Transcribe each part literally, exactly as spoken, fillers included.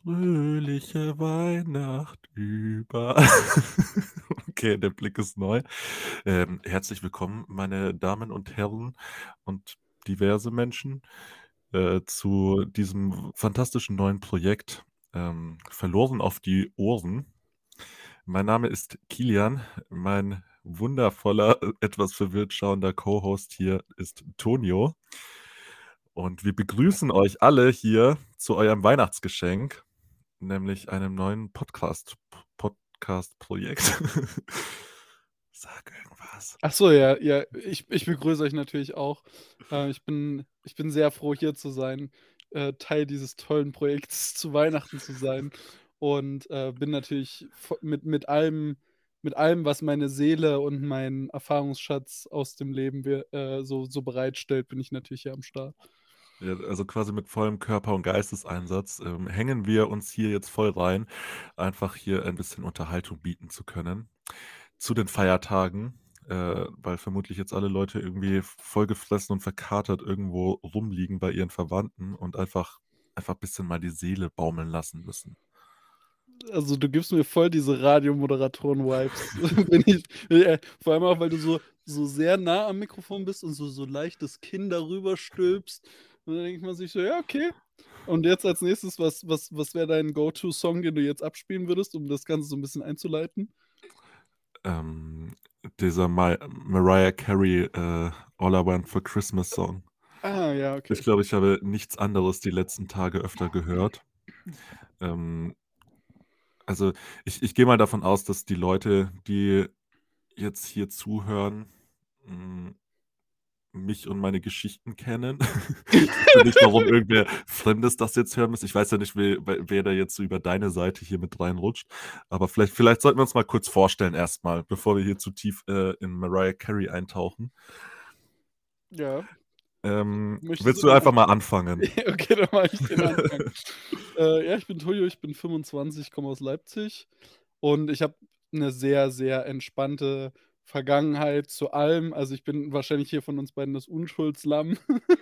Fröhliche Weihnacht über Okay, der Blick ist neu. Ähm, herzlich willkommen, meine Damen und Herren und diverse Menschen, äh, zu diesem fantastischen neuen Projekt, ähm, „Verloren auf die Ohren“. Mein Name ist Kilian, mein wundervoller, äh, etwas verwirrt schauender Co-Host hier ist Tonio. Und wir begrüßen euch alle hier zu eurem Weihnachtsgeschenk, nämlich einem neuen Podcast P Podcast-Projekt. Sag irgendwas. Ach so, ja, ja, ich ich begrüße euch natürlich auch. Äh, ich bin ich bin sehr froh, hier zu sein, äh, Teil dieses tollen Projekts zu Weihnachten zu sein und, äh, bin natürlich vo mit mit allem mit allem, was meine Seele und mein Erfahrungsschatz aus dem Leben wir äh, so so bereitstellt, bin ich natürlich hier am Start. Ja, also quasi mit vollem Körper und Geisteseinsatz, ähm, hängen wir uns hier jetzt voll rein, einfach hier ein bisschen Unterhaltung bieten zu können zu den Feiertagen, äh, weil vermutlich jetzt alle Leute irgendwie vollgefressen und verkatert irgendwo rumliegen bei ihren Verwandten und einfach einfach bisschen mal die Seele baumeln lassen müssen. Also, du gibst mir voll diese Radiomoderatoren-Vibes. Wenn ich äh, vor allem auch, weil du so so sehr nah am Mikrofon bist und so so leicht das Kinn darüber stülpst. Und dann denkt man sich so: „Ja, okay.“ Und jetzt als Nächstes, was was was wäre dein Go-to-Song, den du jetzt abspielen würdest, um das Ganze so 'n bisschen einzuleiten? Ähm, dieser Mai Mariah Carey, äh, „All I Want for Christmas“ Song. Ah, ja, Ich okay. glaube, ich habe nichts anderes die letzten Tage öfter gehört. Ähm also, ich ich gehe mal davon aus, dass die Leute, die jetzt hier zuhören, hm, mich und meine Geschichten kennen. Ich wüsste nicht, warum irgendwer Fremdes das jetzt hören muss. Ich weiß ja nicht, we we wer da jetzt so über deine Seite hier mit reinrutscht. Aber vielleicht vielleicht sollten wir uns mal kurz vorstellen erst mal, bevor wir hier zu tief, äh, in Mariah Carey eintauchen. Ja. Ähm, Möchtest willst du du den einfach mal Anfang? anfangen? Okay, dann mache ich den Anfang. Äh, ja, ich bin Tonio, ich bin fünfundzwanzig, komme aus Leipzig und ich habe 'ne sehr, sehr entspannte Vergangenheit zu allem. Also, ich bin wahrscheinlich hier von uns beiden das Unschuldslamm.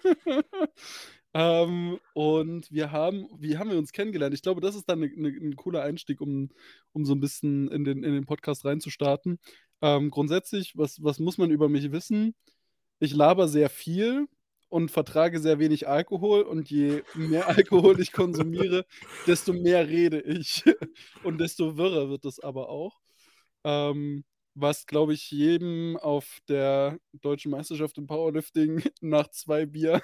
Ähm, und wir haben wie haben wir uns kennengelernt? Ich glaube, das ist dann 'ne 'ne 'n cooler Einstieg, um um so 'n bisschen in den in den Podcast reinzustarten. Ähm, grundsätzlich, was was muss man über mich wissen? Ich labere sehr viel und vertrage sehr wenig Alkohol und je mehr Alkohol ich konsumiere, desto mehr rede ich und desto wirrer wird es aber auch. Ähm, was, glaube ich, jedem auf der Deutschen Meisterschaft im Powerlifting nach zwei Bier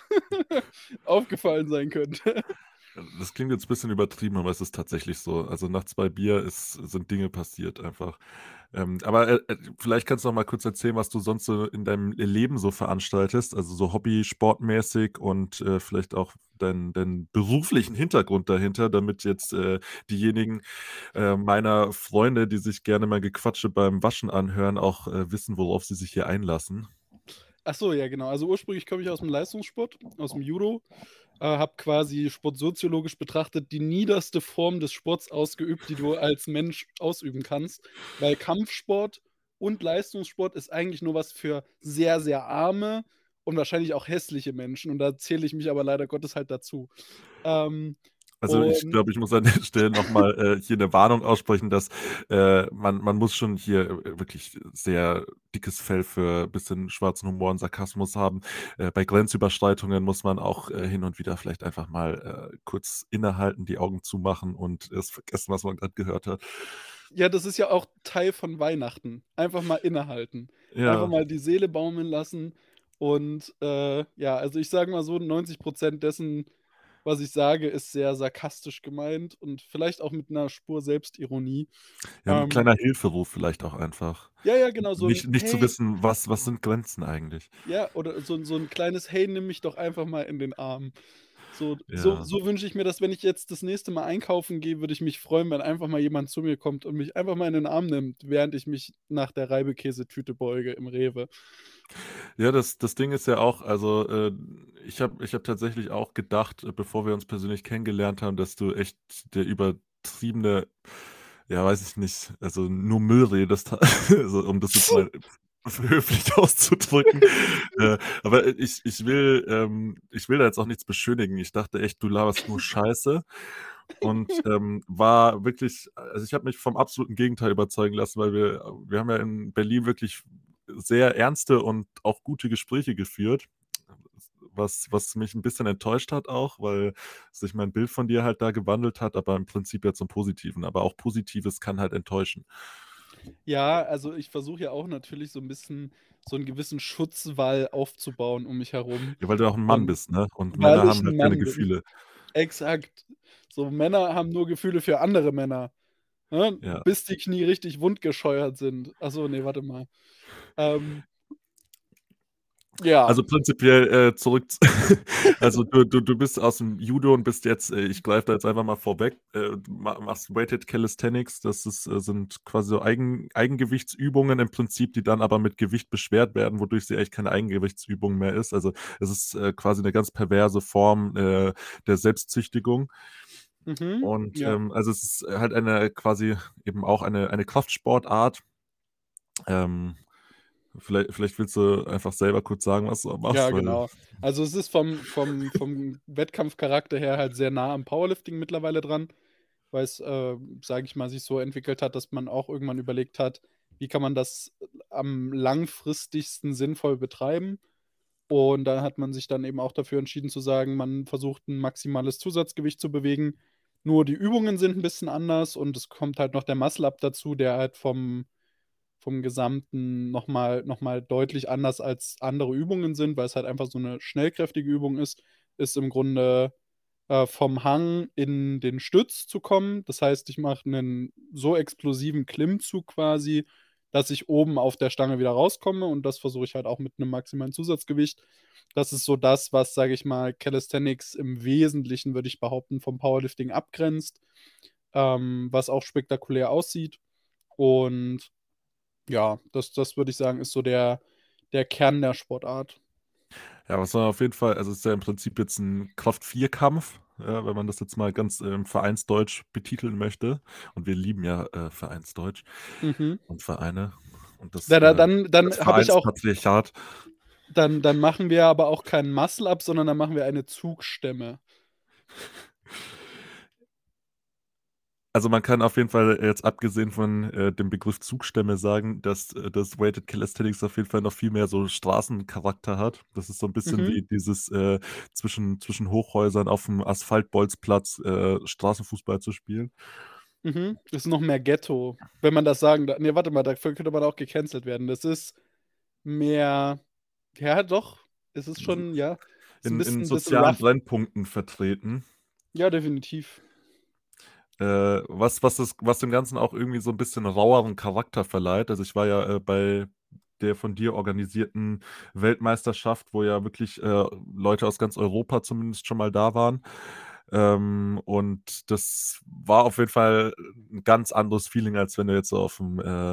aufgefallen sein könnte. Äh, das klingt jetzt bisschen übertrieben, aber es ist tatsächlich so. Also, nach zwei Bier ist sind Dinge passiert einfach. Ähm, aber, äh, äh, vielleicht kannst du noch mal kurz erzählen, was du sonst so in deinem Leben so veranstaltest, also so hobbysportmäßig und, äh, vielleicht auch deinen deinen beruflichen Hintergrund dahinter, damit jetzt, äh, diejenigen, äh, meiner Freunde, die sich gerne mein Gequatsche beim Waschen anhören, auch, äh, wissen, worauf sie sich hier einlassen. Ach so, ja, genau. Also, ursprünglich komme ich aus'm Leistungssport, aus'm Judo, äh, habe quasi sportsoziologisch betrachtet die niederste Form des Sports ausgeübt, die du als Mensch ausüben kannst, weil Kampfsport und Leistungssport ist eigentlich nur was für sehr, sehr arme und wahrscheinlich auch hässliche Menschen und da zähle ich mich aber leider Gottes halt dazu. Ähm, Also, ich und glaube, ich muss an der Stelle noch mal, äh, hier 'ne Warnung aussprechen, dass, äh, man man muss schon hier, äh, wirklich sehr dickes Fell für bisschen schwarzen Humor und Sarkasmus haben. Äh, bei Grenzüberschreitungen muss man auch, äh, hin und wieder vielleicht einfach mal, äh, kurz innehalten, die Augen zumachen und es vergessen, was man grad gehört hat. Ja, das ist ja auch Teil von Weihnachten. Einfach mal innehalten. Einfach Ja. mal die Seele baumeln lassen und, äh, ja, also, ich sage mal so, neunzig Prozent dessen, was ich sage, ist sehr sarkastisch gemeint und vielleicht auch mit 'ner Spur Selbstironie. Ja, 'n Ähm kleiner Hilferuf vielleicht auch einfach. Ja, ja, genau, so 'n: Nicht nicht zu „Hey“ wissen, was was sind Grenzen eigentlich? Ja, oder so 'n so 'n kleines: „Hey, nimm mich doch einfach mal in den Arm.“ So so Ja. so wünsche ich mir das, wenn ich jetzt das nächste Mal einkaufen gehe, würde ich mich freuen, wenn einfach mal jemand zu mir kommt und mich einfach mal in den Arm nimmt, während ich mich nach der Reibekäsetüte beuge im Rewe. Ja, das das Ding ist ja auch also, äh, ich habe ich habe tatsächlich auch gedacht, bevor wir uns persönlich kennengelernt haben, dass du echt der übertriebene ja, weiß ich nicht, also, nur Müll redest, also, um das jetzt mal höflich auszudrücken. Äh, aber ich ich will ähm, ich will da jetzt auch nichts beschönigen. Ich dachte echt, du laberst nur Scheiße und ähm, war wirklich, also ich habe mich vom absoluten Gegenteil überzeugen lassen, weil wir, wir haben ja in Berlin wirklich sehr ernste und auch gute Gespräche geführt, was, was mich ein bisschen enttäuscht hat auch, weil sich mein Bild von dir halt da gewandelt hat, aber im Prinzip ja zum Positiven. Aber auch Positives kann halt enttäuschen. Ja, also ich versuche ja auch natürlich so ein bisschen so einen gewissen Schutzwall aufzubauen um mich herum. Ja, weil du auch ein Mann Und bist, ne? Und weil Männer ich haben ein halt keine Mann bin. Gefühle. Exakt. So, Männer haben nur Gefühle für andere Männer. Ne? Ja. Bis die Knie richtig wundgescheuert sind. Achso, nee, warte mal. Ähm, ja. Also prinzipiell äh, zurück. Also du, du, du bist aus dem Judo und bist jetzt, äh, ich greife da jetzt einfach mal vorweg, äh, du machst Weighted Calisthenics, das ist, äh, sind quasi so Eigen, Eigengewichtsübungen im Prinzip, die dann aber mit Gewicht beschwert werden, wodurch sie eigentlich keine Eigengewichtsübung mehr ist. Also es ist äh, quasi eine ganz perverse Form äh, der Selbstzüchtigung. Mhm. Und Ja. ähm, also es ist halt eine quasi eben auch eine, eine Kraftsportart. Ähm, vielleicht, vielleicht willst du einfach selber kurz sagen, was du Ja, machst, weil genau. Also es ist vom, vom, vom Wettkampfcharakter her halt sehr nah am Powerlifting mittlerweile dran, weil es, äh, sage ich mal, sich so entwickelt hat, dass man auch irgendwann überlegt hat, wie kann man das am langfristigsten sinnvoll betreiben. Und da hat man sich dann eben auch dafür entschieden zu sagen, man versucht ein maximales Zusatzgewicht zu bewegen. Nur die Übungen sind ein bisschen anders und es kommt halt noch der Muscle-Up dazu, der halt vom, vom Gesamten nochmal noch mal deutlich anders als andere Übungen sind, weil es halt einfach so eine schnellkräftige Übung ist, ist im Grunde äh, vom Hang in den Stütz zu kommen. Das heißt, ich mache einen so explosiven Klimmzug quasi, dass ich oben auf der Stange wieder rauskomme und das versuche ich halt auch mit einem maximalen Zusatzgewicht. Das ist so das, was, sage ich mal, Calisthenics im Wesentlichen, würde ich behaupten, vom Powerlifting abgrenzt, ähm, was auch spektakulär aussieht. Und ja, das, das würde ich sagen, ist so der, der Kern der Sportart. ja, was man auf jeden Fall, also es ist ja im Prinzip jetzt ein Kraft-vier-Kampf, ja, wenn man das jetzt mal ganz ähm, vereinsdeutsch betiteln möchte. Und wir lieben ja äh, Vereinsdeutsch Mhm. und Vereine und das, Da, da, äh, dann dann das habe ich auch, Vereinspatriarchat. dann, dann machen wir aber auch keinen Muscle-Up, sondern dann machen wir eine Zugstämme. Also man kann auf jeden Fall jetzt abgesehen von äh, dem Begriff Zugstämme sagen, dass äh, das Weighted Calisthenics auf jeden Fall noch viel mehr so Straßencharakter hat. Das ist so ein bisschen Mhm. wie dieses äh, zwischen, zwischen Hochhäusern auf dem Asphaltbolzplatz äh, Straßenfußball zu spielen. Mhm. Das ist noch mehr Ghetto, wenn man das sagen darf. Nee, warte mal, dafür könnte man auch gecancelt werden. Das ist mehr. Ja, doch. Es ist schon, ja. Ist ein In, in bisschen, bisschen sozialen rough. Brennpunkten vertreten. Ja, definitiv. Äh, was, was, das, was dem Ganzen auch irgendwie so ein bisschen raueren Charakter verleiht. Also ich war ja äh, bei der von dir organisierten Weltmeisterschaft, wo ja wirklich äh, Leute aus ganz Europa zumindest schon mal da waren. Ähm, und das war auf jeden Fall ein ganz anderes Feeling, als wenn du jetzt so auf dem äh,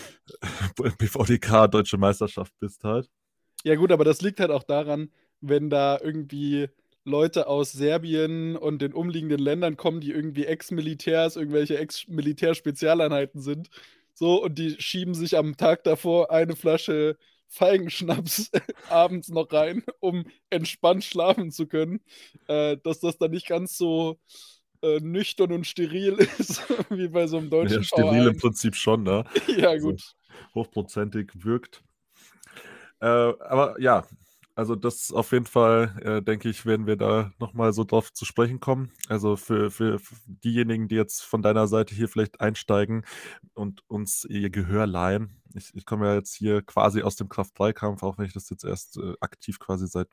B V D K Deutsche Meisterschaft bist halt. Ja, gut, aber das liegt halt auch daran, wenn da irgendwie Leute aus Serbien und den umliegenden Ländern kommen, die irgendwie Ex-Militärs, irgendwelche Ex-Militär-Spezialeinheiten sind. So, und die schieben sich am Tag davor eine Flasche Feigenschnaps abends noch rein, um entspannt schlafen zu können. Äh, dass das dann nicht ganz so äh, nüchtern und steril ist, wie bei so einem Ja, deutschen steril im V eins. Prinzip schon, ne? Ja, Also gut. hochprozentig wirkt. Äh, aber ja, also das auf jeden Fall, äh, denke ich, werden wir da nochmal so drauf zu sprechen kommen. Also für, für, für diejenigen, die jetzt von deiner Seite hier vielleicht einsteigen und uns ihr Gehör leihen. Ich, ich komme ja jetzt hier quasi aus dem Kraft-drei-Kampf, auch wenn ich das jetzt erst äh, aktiv quasi seit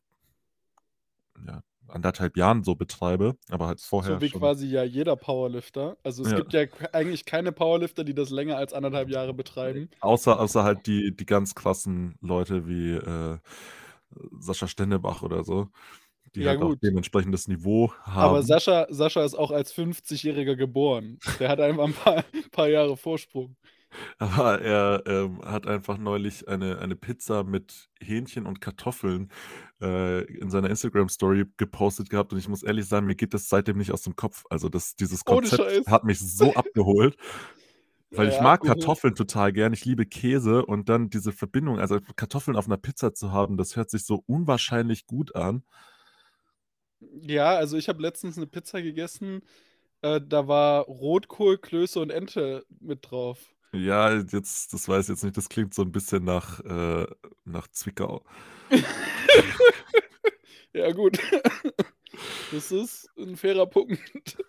ja, anderthalb Jahren so betreibe, aber halt So vorher wie schon. quasi ja jeder Powerlifter. Also es Ja, gibt ja k- eigentlich keine Powerlifter, die das länger als anderthalb Jahre betreiben. außer, außer halt die, die ganz krassen Leute wie äh, Sascha Stennebach oder so, die Ja, halt auch gut. dementsprechend das Niveau Aber haben. Sascha, Sascha ist auch als fünfzig-Jähriger geboren. Der hat einfach ein paar, paar Jahre Vorsprung. Aber er ähm, hat einfach neulich eine, eine Pizza mit Hähnchen und Kartoffeln äh, in seiner Instagram-Story gepostet gehabt. Und ich muss ehrlich sagen, mir geht das seitdem nicht aus dem Kopf. Also das, dieses Ohne Konzept Scheiß. hat mich so abgeholt, weil ich Ja, mag gut. Kartoffeln total gern. Ich liebe Käse und dann diese Verbindung, also Kartoffeln auf einer Pizza zu haben, das hört sich so unwahrscheinlich gut an. Ja, also ich habe letztens eine Pizza gegessen. Äh, da war Rotkohl, Klöße und Ente mit drauf. Ja, jetzt, das weiß ich jetzt nicht, das klingt so ein bisschen nach, äh, nach Zwickau. Ja, gut. Das ist ein fairer Punkt.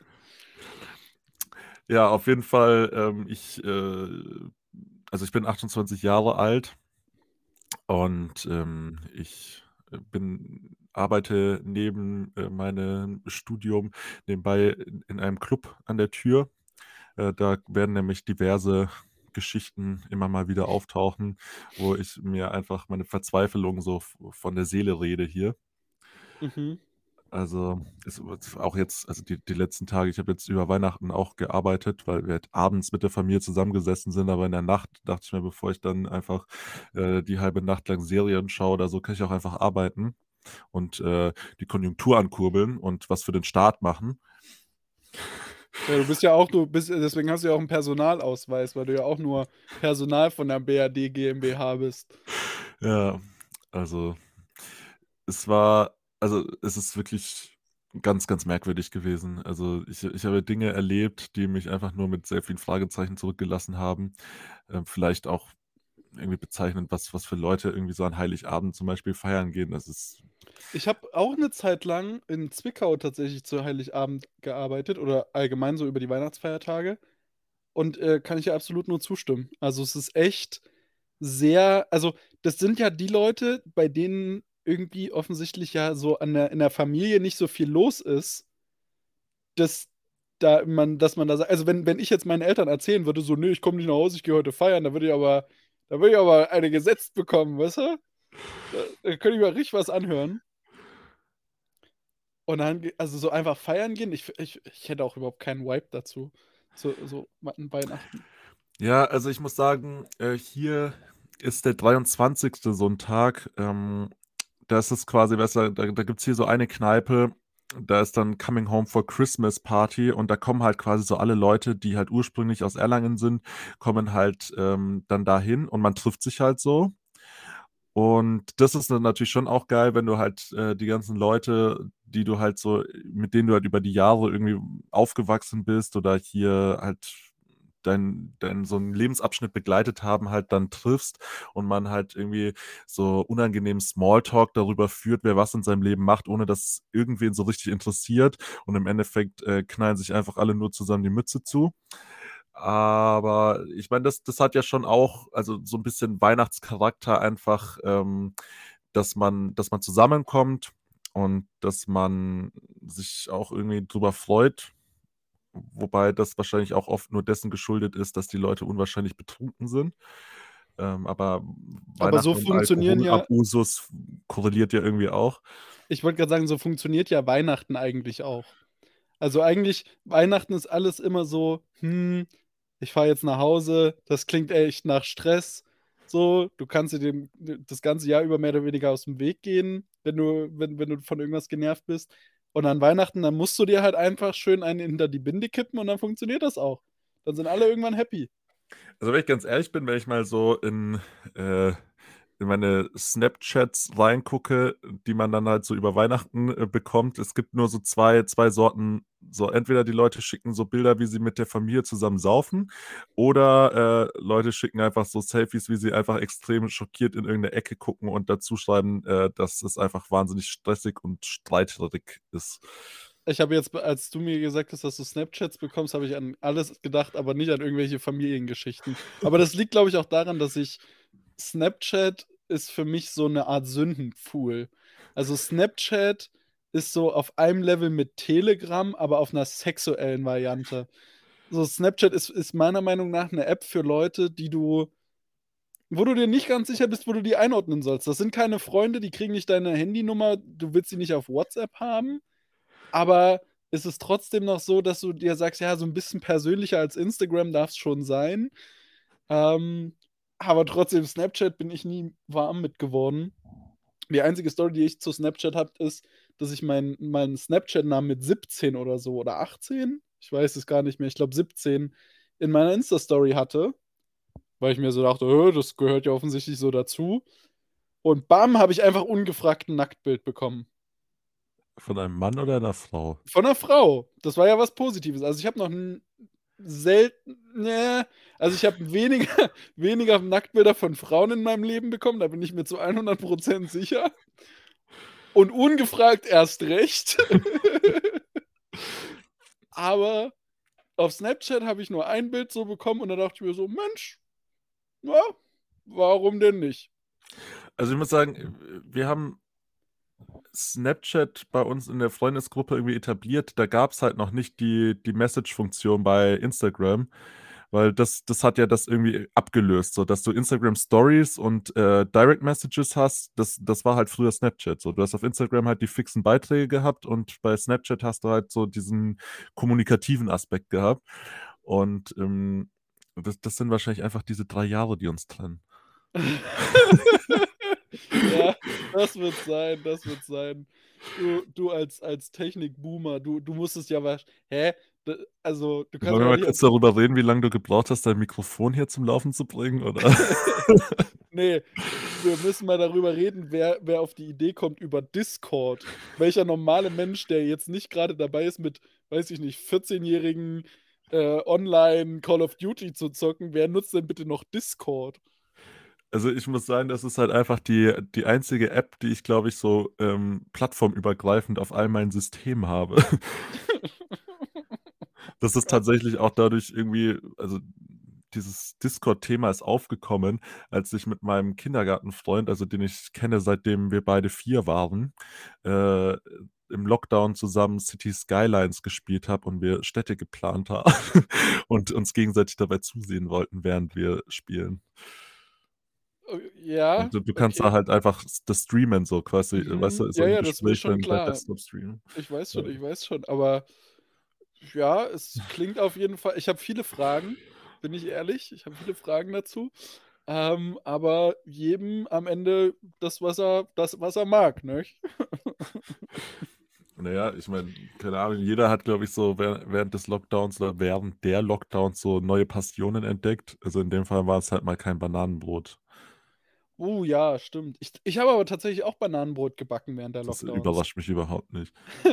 Ja, auf jeden Fall, ähm, ich, äh, also ich bin achtundzwanzig Jahre alt und ähm, ich äh, bin, arbeite neben äh, meinem Studium nebenbei in, in einem Club an der Tür. Äh, da werden nämlich diverse Geschichten immer mal wieder auftauchen, wo ich mir einfach meine Verzweiflung so f- von der Seele rede hier. Mhm. Also, es wird auch jetzt, also die die letzten Tage, ich habe jetzt über Weihnachten auch gearbeitet, weil wir halt abends mit der Familie zusammengesessen sind, aber in der Nacht dachte ich mir, bevor ich dann einfach, äh, die halbe Nacht lang Serien schaue oder so, kann ich auch einfach arbeiten und, äh, die Konjunktur ankurbeln und was für den Staat machen. Ja, du bist ja auch, du bist, deswegen hast du ja auch einen Personalausweis, weil du ja auch nur Personal von der B R D GmbH bist. Ja, also, es war also, es ist wirklich ganz, ganz merkwürdig gewesen. Also, ich ich habe Dinge erlebt, die mich einfach nur mit sehr vielen Fragezeichen zurückgelassen haben. Ähm, vielleicht auch irgendwie bezeichnend, was was für Leute irgendwie so an Heiligabend zum Beispiel feiern gehen. Das ist Ich habe auch eine Zeit lang in Zwickau tatsächlich zu Heiligabend gearbeitet oder allgemein so über die Weihnachtsfeiertage und äh, kann ich ja absolut nur zustimmen. Also es ist echt sehr, also das sind ja die Leute, bei denen irgendwie offensichtlich ja so an der, in der Familie nicht so viel los ist, dass da man, dass man da sagt, also wenn, wenn ich jetzt meinen Eltern erzählen würde, so, nö, ich komme nicht nach Hause, ich gehe heute feiern, da würde ich aber, da würde ich aber eine gesetzt bekommen, weißt du? Da, da könnte ich mir richtig was anhören. Und dann, ge- also so einfach feiern gehen, ich, ich, ich hätte auch überhaupt keinen Vibe dazu. So, so an Weihnachten. ja, also ich muss sagen, äh, hier ist der dreiundzwanzigste so ein Tag, ähm, da ist es quasi besser, da da gibt's hier so eine Kneipe, da ist dann Coming Home for Christmas Party und da kommen halt quasi so alle Leute, die halt ursprünglich aus Erlangen sind, kommen halt, ähm, dann dahin und man trifft sich halt so. Und das ist dann natürlich schon auch geil, wenn du halt, äh, die ganzen Leute, die du halt so mit denen du halt über die Jahre irgendwie aufgewachsen bist oder hier halt dein dein so 'n Lebensabschnitt begleitet haben, halt dann triffst und man halt irgendwie so unangenehmen Smalltalk darüber führt, wer was in seinem Leben macht, ohne dass irgendwen so richtig interessiert. Und im Endeffekt, äh, knallen sich einfach alle nur zusammen die Mütze zu. Aber ich meine, das das hat ja schon auch, also, so 'n bisschen Weihnachtscharakter einfach, ähm, dass man dass man zusammenkommt und dass man sich auch irgendwie drüber freut, wobei das wahrscheinlich auch oft nur dessen geschuldet ist, dass die Leute unwahrscheinlich betrunken sind. Ähm, aber Aber so Weihnachten und funktionieren ja, Alkoholabusus korreliert ja irgendwie auch. ich wollte gerade sagen, so funktioniert ja Weihnachten eigentlich auch. Also eigentlich, Weihnachten ist alles immer so, hm, ich fahre jetzt nach Hause, das klingt echt nach Stress. So, du kannst dir dem, das ganze Jahr über mehr oder weniger aus dem Weg gehen, wenn du, wenn, wenn du von irgendwas genervt bist. Und an Weihnachten, dann musst du dir halt einfach schön einen hinter die Binde kippen und dann funktioniert das auch. Dann sind alle irgendwann happy. Also, wenn ich ganz ehrlich bin, wenn ich mal so in, äh in meine Snapchats reingucke, die man dann halt so über Weihnachten, äh, bekommt. Es gibt nur so zwei zwei Sorten. So entweder die Leute schicken so Bilder, wie sie mit der Familie zusammen saufen, oder, äh, Leute schicken einfach so Selfies, wie sie einfach extrem schockiert in irgendeine Ecke gucken und dazu schreiben, äh, dass es einfach wahnsinnig stressig und streiterig ist. Ich habe jetzt, als du mir gesagt hast, dass du Snapchats bekommst, habe ich an alles gedacht, aber nicht an irgendwelche Familiengeschichten. Aber das liegt, glaube ich, auch daran, dass ich Snapchat ist für mich so eine Art Sündenpfuhl. Also Snapchat ist so auf einem Level mit Telegram, aber auf einer sexuellen Variante. So Snapchat ist, ist meiner Meinung nach eine App für Leute, die du, wo du dir nicht ganz sicher bist, wo du die einordnen sollst. Das sind keine Freunde, die kriegen nicht deine Handynummer, du willst sie nicht auf WhatsApp haben. Aber ist es trotzdem noch so, dass du dir sagst, ja, so ein bisschen persönlicher als Instagram darf es schon sein. Ähm, aber trotzdem, Snapchat bin ich nie warm mit geworden. Die einzige Story, die ich zu Snapchat habe, ist, dass ich meinen meinen Snapchat-Namen mit siebzehn oder so oder achtzehn, ich weiß es gar nicht mehr, ich glaube siebzehn, in meiner Insta-Story hatte, weil ich mir so dachte, "Hö, das gehört ja offensichtlich so dazu." Und bam, habe ich einfach ungefragt ein Nacktbild bekommen. Von einem Mann oder einer Frau? Von einer Frau. Das war ja was Positives. Also ich habe noch n- selten, ne, also ich habe weniger, weniger Nacktbilder von Frauen in meinem Leben bekommen, da bin ich mir zu hundert Prozent sicher. Und ungefragt erst recht. Aber auf Snapchat habe ich nur ein Bild so bekommen und da dachte ich mir so, Mensch, ja, warum denn nicht? Also ich muss sagen, wir haben Snapchat bei uns in der Freundesgruppe irgendwie etabliert. Da gab es halt noch nicht die, die Message-Funktion bei Instagram, weil das, das hat ja das irgendwie abgelöst, so dass du Instagram Stories und äh, Direct Messages hast. Das, das war halt früher Snapchat. So, du hast auf Instagram halt die fixen Beiträge gehabt und bei Snapchat hast du halt so diesen kommunikativen Aspekt gehabt. Und ähm, das, das sind wahrscheinlich einfach diese drei Jahre, die uns trennen. Ja, das wird sein, das wird sein. Du, du als, als Technik-Boomer, du, du musstest ja was. Hä? D- Also, du kannst Wollen wir ja mal nicht kurz auf. darüber reden, wie lange du gebraucht hast, dein Mikrofon hier zum Laufen zu bringen, oder? Nee, wir müssen mal darüber reden, wer, wer auf die Idee kommt über Discord. Welcher normale Mensch, der jetzt nicht gerade dabei ist, mit, weiß ich nicht, vierzehn-jährigen äh, online Call of Duty zu zocken, wer nutzt denn bitte noch Discord? Also ich muss sagen, das ist halt einfach die, die einzige App, die ich, glaube ich, so ähm, plattformübergreifend auf all meinen Systemen habe. Das ist tatsächlich auch dadurch irgendwie, also dieses Discord-Thema ist aufgekommen, als ich mit meinem Kindergartenfreund, also den ich kenne, seitdem wir beide vier waren, äh, im Lockdown zusammen City Skylines gespielt habe und wir Städte geplant haben und uns gegenseitig dabei zusehen wollten, während wir spielen. Ja, Und du, du kannst da okay. halt einfach s- das streamen, so quasi, weißt Mhm. du, so Ja, ein ja, das ist mir Gespräch schon bei, bei klar. Desktop streamen. Ich weiß Ja. schon, ich weiß schon, aber ja, es klingt auf jeden Fall. Ich habe viele Fragen, bin ich ehrlich. Ich habe viele Fragen dazu. Ähm, aber jedem am Ende das, was er, das, was er mag, ne? Naja, ich meine, keine Ahnung, jeder hat, glaube ich, so während, während des Lockdowns oder während der Lockdowns so neue Passionen entdeckt. Also in dem Fall war es halt mal kein Bananenbrot. Oh ja, stimmt. Ich, ich habe aber tatsächlich auch Bananenbrot gebacken während der Das Lockdowns. überrascht mich überhaupt nicht.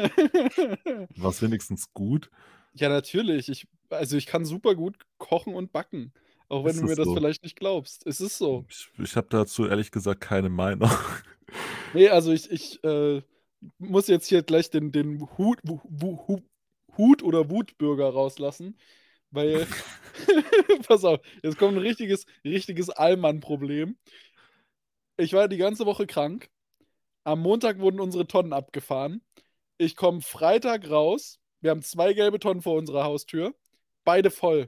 War es wenigstens gut? Ja, natürlich. Ich, also ich kann super gut kochen und backen. Auch wenn Ist du mir es das so? vielleicht nicht glaubst. Es ist so. Ich, ich habe dazu ehrlich gesagt keine Meinung. Nee, also ich, ich äh, muss jetzt hier gleich den, den Hut, Wu- Wu- Hu- Hut oder Wutbürger rauslassen, weil, pass auf, jetzt kommt ein richtiges, richtiges Allmann-Problem. Ich war die ganze Woche krank. Am Montag wurden unsere Tonnen abgefahren. Ich komme Freitag raus. Wir haben zwei gelbe Tonnen vor unserer Haustür. Beide voll.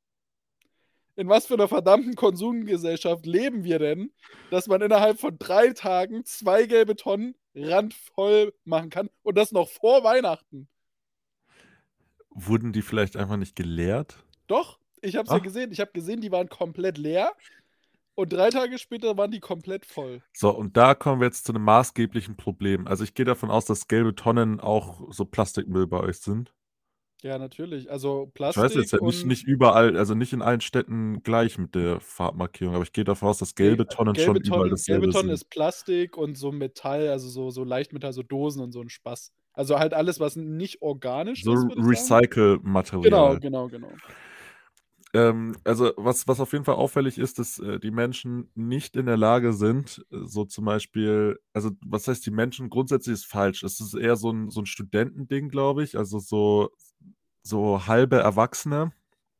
In was für einer verdammten Konsumgesellschaft leben wir denn, dass man innerhalb von drei Tagen zwei gelbe Tonnen randvoll machen kann und das noch vor Weihnachten? Wurden die vielleicht einfach nicht geleert? Doch, ich habe es ja Ach, gesehen. Ich habe gesehen, die waren komplett leer und drei Tage später waren die komplett voll. so, und da kommen wir jetzt zu einem maßgeblichen Problem. Also ich gehe davon aus, dass gelbe Tonnen auch so Plastikmüll bei euch sind. Ja, natürlich. Also Ich weiß jetzt Plastik ja nicht, und nicht überall, also nicht in allen Städten gleich mit der Farbmarkierung, aber ich gehe davon aus, dass nee, gelbe Tonnen schon gelbe überall Tonnen, gelbe dasselbe Tonnen sind. ist Plastik und so Metall, also so, so Leichtmetall, so Dosen und so ein Spaß. Also halt alles, was nicht organisch So ist, würde ich sagen. Genau, Recycle-Material. genau, genau. Ähm, also was, was auf jeden Fall auffällig ist, dass äh, die Menschen nicht in der Lage sind, äh, so zum Beispiel, also was heißt die Menschen? Grundsätzlich ist falsch. Es ist eher so ein, so ein Studentending, glaube ich. Also so, so halbe Erwachsene,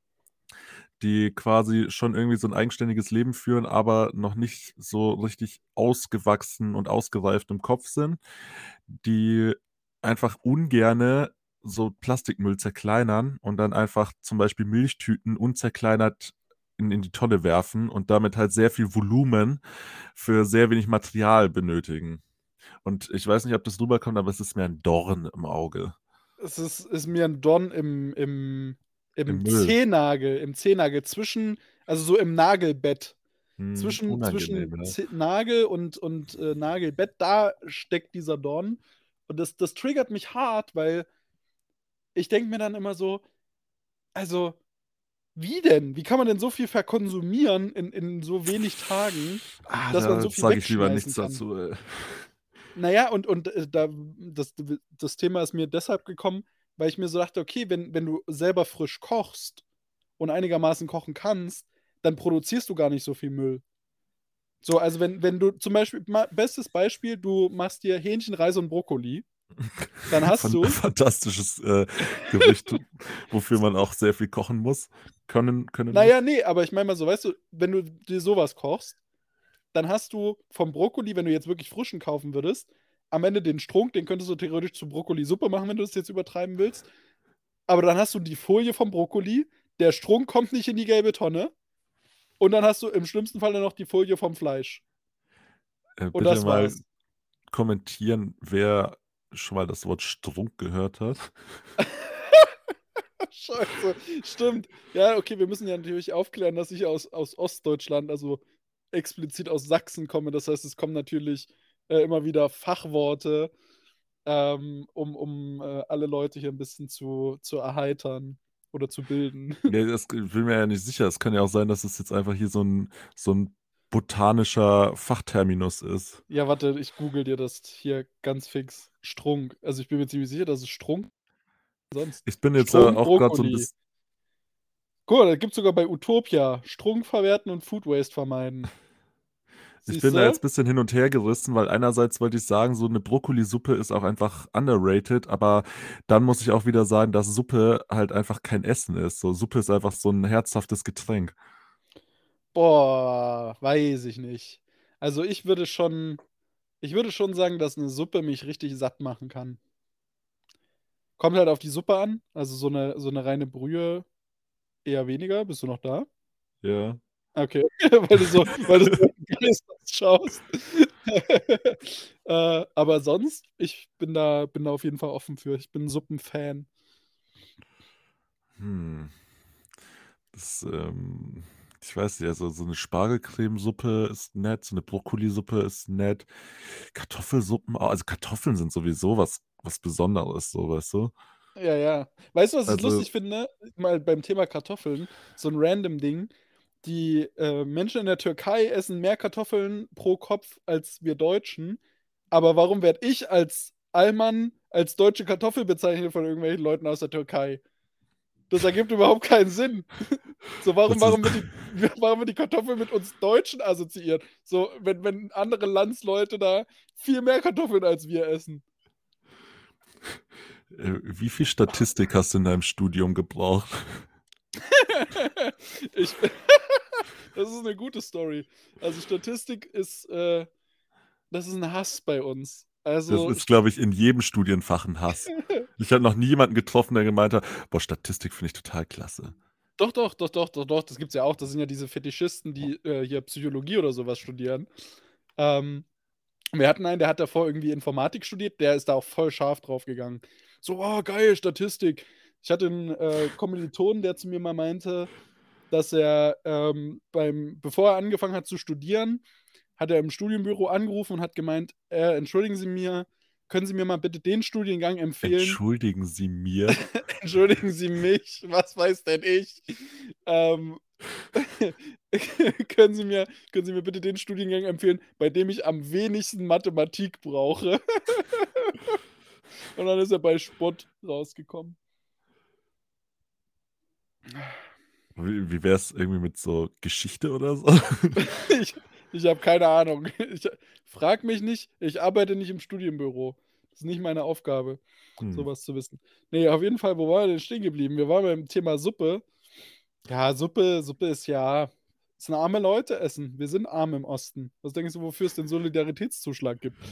die quasi schon irgendwie so ein eigenständiges Leben führen, aber noch nicht so richtig ausgewachsen und ausgereift im Kopf sind, die einfach ungerne so Plastikmüll zerkleinern und dann einfach zum Beispiel Milchtüten unzerkleinert in, in die Tonne werfen und damit halt sehr viel Volumen für sehr wenig Material benötigen. Und ich weiß nicht, ob das rüberkommt, aber es ist mir ein Dorn im Auge. Es ist, ist mir ein Don im, im, Im im Müll. Zehennagel, im Zehennagel, zwischen, also so im Nagelbett. Hm, Zwischen, unangenehm, zwischen ja. Z Nagel und, und äh, Nagelbett, da steckt dieser Dorn. Und das, das triggert mich hart, weil ich denke mir dann immer so, also, wie denn? Wie kann man denn so viel verkonsumieren in, in so wenig Tagen, Ah, dass man da so viel sage ich lieber wegschmeißen nichts kann? dazu. Ey. naja, und, und äh, da, das, das Thema ist mir deshalb gekommen, weil ich mir so dachte, okay, wenn, wenn du selber frisch kochst und einigermaßen kochen kannst, dann produzierst du gar nicht so viel Müll. So, also wenn, wenn du zum Beispiel, ma- bestes Beispiel, du machst dir Hähnchen, Reis und Brokkoli, dann hast Fan du, fantastisches, äh, Gericht, wofür man auch sehr viel kochen muss. Können können naja, muss. nee, aber ich meine mal so, weißt du, wenn du dir sowas kochst, dann hast du vom Brokkoli, wenn du jetzt wirklich frischen kaufen würdest, am Ende den Strunk, den könntest du theoretisch zu Brokkoli-Suppe machen, wenn du es jetzt übertreiben willst. Aber dann hast du die Folie vom Brokkoli, der Strunk kommt nicht in die gelbe Tonne und dann hast du im schlimmsten Fall noch die Folie vom Fleisch. Äh, Und bitte das mal war's. kommentieren, wer schon mal das Wort Strunk gehört hat. Scheiße, stimmt. Ja, okay, wir müssen ja natürlich aufklären, dass ich aus, aus Ostdeutschland, also explizit aus Sachsen komme. Das heißt, es kommen natürlich äh, immer wieder Fachworte, ähm, um, um äh, alle Leute hier ein bisschen zu, zu erheitern oder zu bilden. Ja, das bin mir ja nicht sicher. Es kann ja auch sein, dass es jetzt einfach hier so 'n so 'n botanischer Fachterminus ist. Ja, warte, ich google dir das hier ganz fix. Strunk. Also ich bin mir ziemlich sicher, dass es Strunk sonst. Ich bin jetzt, äh, Strunk auch grad so 'n Brokkoli. biss Guck mal, das gibt's sogar bei Utopia. Strunk verwerten und Food Waste vermeiden. ich Siehst bin da du? jetzt bisschen hin und her gerissen, weil einerseits wollte ich sagen, so 'ne Brokkolisuppe ist auch einfach underrated, aber dann muss ich auch wieder sagen, dass Suppe halt einfach kein Essen ist. So, Suppe ist einfach so 'n herzhaftes Getränk. Boah, weiß ich nicht. Also ich würde schon, ich würde schon sagen, dass eine Suppe mich richtig satt machen kann. Kommt halt auf die Suppe an. Also so eine, so eine reine Brühe eher weniger. Bist du noch da? Ja. Okay, weil du so, weil du so geist schaust. äh, aber sonst, ich bin da, bin da auf jeden Fall offen für. Ich bin ein Suppenfan. Hm. Das, ähm ich weiß nicht, also so 'ne Spargelcremesuppe ist nett, so 'ne Brokkolisuppe ist nett. Kartoffelsuppen au also Kartoffeln sind sowieso was was Besonderes so, weißt du? Ja, ja. Weißt du, was ich Also, lustig finde? Mal beim Thema Kartoffeln, so ein random Ding. Die äh, Menschen in der Türkei essen mehr Kartoffeln pro Kopf als wir Deutschen. Aber warum werde ich als Allmann als deutsche Kartoffel bezeichnet von irgendwelchen Leuten aus der Türkei? Das ergibt überhaupt keinen Sinn. So, warum, das ist warum wird die, warum wird die Kartoffel mit uns Deutschen assoziiert? So, wenn, wenn andere Landsleute da viel mehr Kartoffeln als wir essen. äh, wie viel Statistik hast du in deinem Studium gebraucht? Ich, das ist eine gute Story. Also Statistik ist, äh, das ist ein Hass bei uns. Das Also, ist, glaube ich, in jedem Studienfach 'n Hass. Ich habe noch nie jemanden getroffen, der gemeint hat: „Boah, Statistik finde ich total klasse.“ doch, doch, doch, doch, doch, doch, das gibt's ja auch. Das sind ja diese Fetischisten, die äh, hier Psychologie oder sowas studieren. Ähm, wir hatten einen, der hat davor irgendwie Informatik studiert, der ist da auch voll scharf drauf gegangen. So, oh, geil, Statistik. Ich hatte einen äh, Kommilitonen, der zu mir mal meinte, dass er ähm, beim, bevor er angefangen hat zu studieren, hat er im Studienbüro angerufen und hat gemeint, äh, entschuldigen Sie mir, können Sie mir mal bitte den Studiengang empfehlen? Entschuldigen Sie mir. Entschuldigen Sie mich, was weiß denn ich? Ähm, können Sie mir, können Sie mir bitte den Studiengang empfehlen, bei dem ich am wenigsten Mathematik brauche? Und dann ist er bei Spott rausgekommen. Wie wie wär's irgendwie mit so Geschichte oder so? Ich, ich habe keine Ahnung. Ich, frag mich nicht, ich arbeite nicht im Studienbüro. Das ist nicht meine Aufgabe, Hm. sowas zu wissen. Nee, auf jeden Fall, wo waren wir denn stehen geblieben? Wir waren beim Thema Suppe. Ja, Suppe, Suppe ist ja, ist ein arme Leute essen. Wir sind arm im Osten. Was denkst du, wofür es den Solidaritätszuschlag gibt?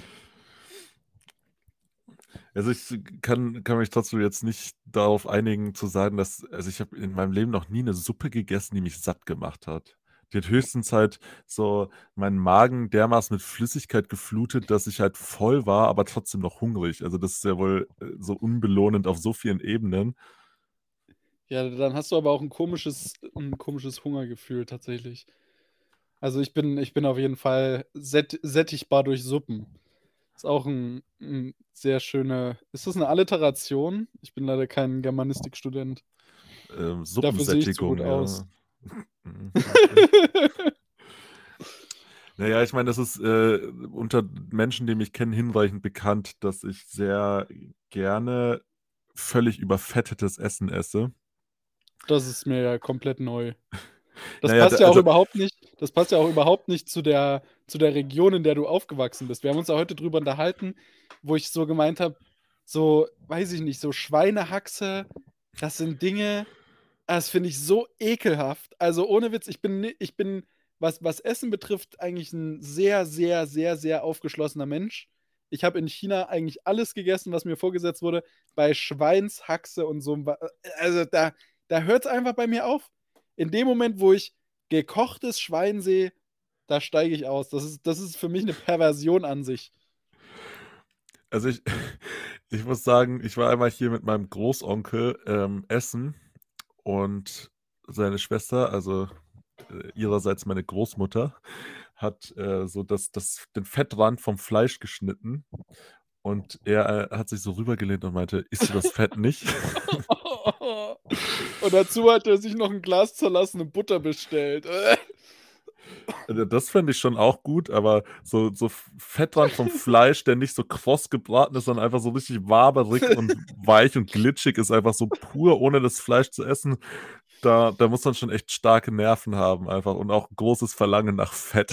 Also, ich kann kann mich trotzdem jetzt nicht darauf einigen zu sagen, dass also, ich habe in meinem Leben noch nie 'ne Suppe gegessen, die mich satt gemacht hat. Die hat höchstens halt so meinen Magen dermaßen mit Flüssigkeit geflutet, dass ich halt voll war, aber trotzdem noch hungrig. Also, das ist ja wohl, äh, so unbelohnend auf so vielen Ebenen. Ja, dann hast du aber auch ein komisches, ein komisches Hungergefühl tatsächlich. Also ich bin, ich bin auf jeden Fall sätt, sättigbar durch Suppen. Ist auch ein, ein sehr schöne. Ist das eine Alliteration? Ich bin leider kein Germanistikstudent. Ähm, Dafür sehe ich zu gut Suppensättigung, aus. ja. Mhm, okay. Naja, ich meine, das ist äh, unter Menschen, die mich kennen, hinreichend bekannt, dass ich sehr gerne völlig überfettetes Essen esse. Das ist mir ja komplett neu. Das Naja, passt da, ja auch also, überhaupt nicht, das passt ja auch überhaupt nicht zu der, zu der Region, in der du aufgewachsen bist. Wir haben uns ja heute drüber unterhalten, wo ich so gemeint habe, so, weiß ich nicht, so Schweinehaxe, das sind Dinge, das finde ich so ekelhaft. Also ohne Witz, ich bin, ni- ich bin, was, was Essen betrifft, eigentlich ein sehr, sehr, sehr, sehr aufgeschlossener Mensch. Ich habe in China eigentlich alles gegessen, was mir vorgesetzt wurde. Bei Schweinshaxe und so. Also da, da hört es einfach bei mir auf. In dem Moment, wo ich gekochtes Schwein sehe, da steige ich aus. Das ist, das ist für mich eine Perversion an sich. also ich, ich muss sagen, ich war einmal hier mit meinem Großonkel ähm, essen und seine Schwester, also äh, ihrerseits meine Großmutter, hat äh, so das, das, den Fettrand vom Fleisch geschnitten und er äh, hat sich so rübergelehnt und meinte, isst du das Fett nicht? Und dazu hat er sich noch ein Glas zerlassene Butter bestellt. Also das fände ich schon auch gut, aber so, so Fettrand vom Fleisch, der nicht so kross gebraten ist, sondern einfach so richtig waberig und weich und glitschig ist, einfach so pur, ohne das Fleisch zu essen. Da, da muss man schon echt starke Nerven haben, einfach und auch großes Verlangen nach Fett.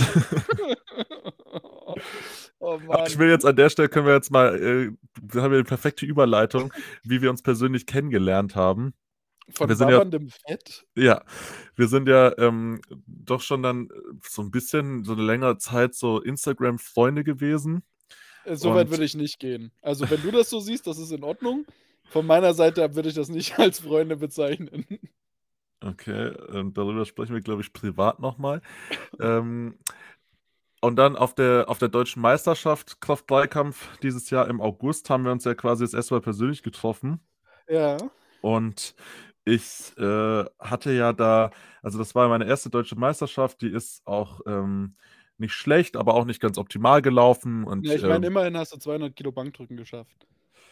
Oh Aber ich Mann. will jetzt an der Stelle, können wir jetzt mal, äh, wir haben ja die perfekte Überleitung, wie wir uns persönlich kennengelernt haben. Wir Von sind ja wabberndem Fett? Ja, wir sind ja ähm, doch schon dann äh, so ein bisschen, so eine längere Zeit so Instagram-Freunde gewesen. Äh, So weit Und würde ich nicht gehen. Also, wenn du das so siehst, das ist in Ordnung. Von meiner Seite ab würde ich das nicht als Freunde bezeichnen. okay, ähm, darüber sprechen wir, glaube ich, privat nochmal. Ähm, und dann auf der, auf der Deutschen Meisterschaft Kraft-Dreikampf dieses Jahr im August haben wir uns ja quasi das erste Mal persönlich getroffen. Ja. Und ich äh, hatte ja da, also das war meine erste deutsche Meisterschaft, die ist auch ähm, nicht schlecht, aber auch nicht ganz optimal gelaufen. Ja, Und ich äh, meine, immerhin hast du zweihundert Kilo Bankdrücken geschafft.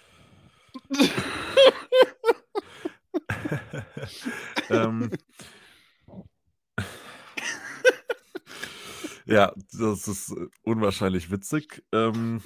ähm, ja, das ist äh, unwahrscheinlich witzig. Ähm,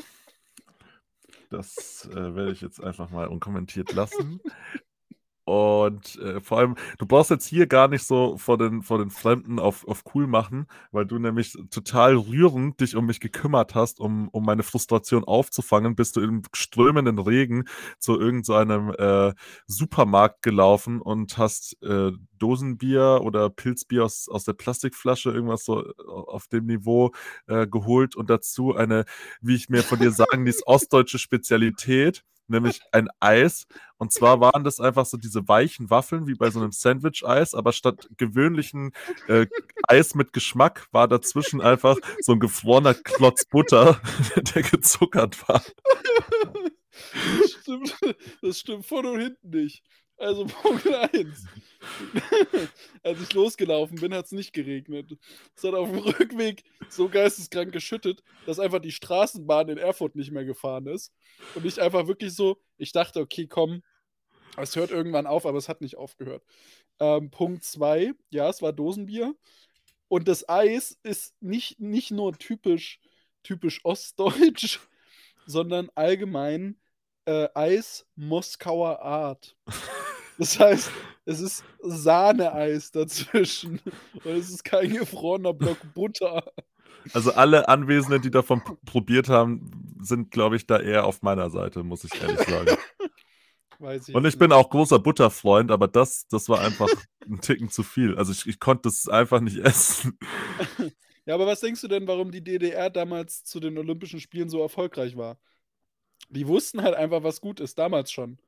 das äh, werde ich jetzt einfach mal unkommentiert lassen. Und äh, vor allem, du brauchst jetzt hier gar nicht so vor den, vor den Fremden auf, auf cool machen, weil du nämlich total rührend dich um mich gekümmert hast, um, um meine Frustration aufzufangen, bist du im strömenden Regen zu irgendeinem äh, Supermarkt gelaufen und hast äh, Dosenbier oder Pilzbier aus, aus der Plastikflasche, irgendwas so äh, auf dem Niveau äh, geholt und dazu eine, wie ich mir von dir sagen ließ, ostdeutsche Spezialität, nämlich ein Eis. Und zwar waren das einfach so diese weichen Waffeln, wie bei so einem Sandwich-Eis, aber statt gewöhnlichen äh, Eis mit Geschmack war dazwischen einfach so ein gefrorener Klotz Butter, der gezuckert war. Das stimmt, das stimmt vorne und hinten nicht. Also Punkt eins. Als ich losgelaufen bin, hat es nicht geregnet. Es hat auf dem Rückweg so geisteskrank geschüttet, dass einfach die Straßenbahn in Erfurt nicht mehr gefahren ist. Und ich einfach wirklich so, ich dachte, okay, komm, es hört irgendwann auf, aber es hat nicht aufgehört. Ähm, Punkt zwei, ja, es war Dosenbier. Und das Eis ist nicht, nicht nur typisch, typisch ostdeutsch, sondern allgemein äh, Eis Moskauer Art. Das heißt, es ist Sahneeis dazwischen. Und es ist kein gefrorener Block Butter. Also alle Anwesenden, die davon p- probiert haben, sind, glaube ich, da eher auf meiner Seite, muss ich ehrlich sagen. Weiß ich Und jetzt ich bin nicht. auch großer Butterfreund, aber das, das war einfach ein Ticken zu viel. Also ich, ich konnte es einfach nicht essen. Ja, aber was denkst du denn, warum die D D R damals zu den Olympischen Spielen so erfolgreich war? Die wussten halt einfach, was gut ist, damals schon.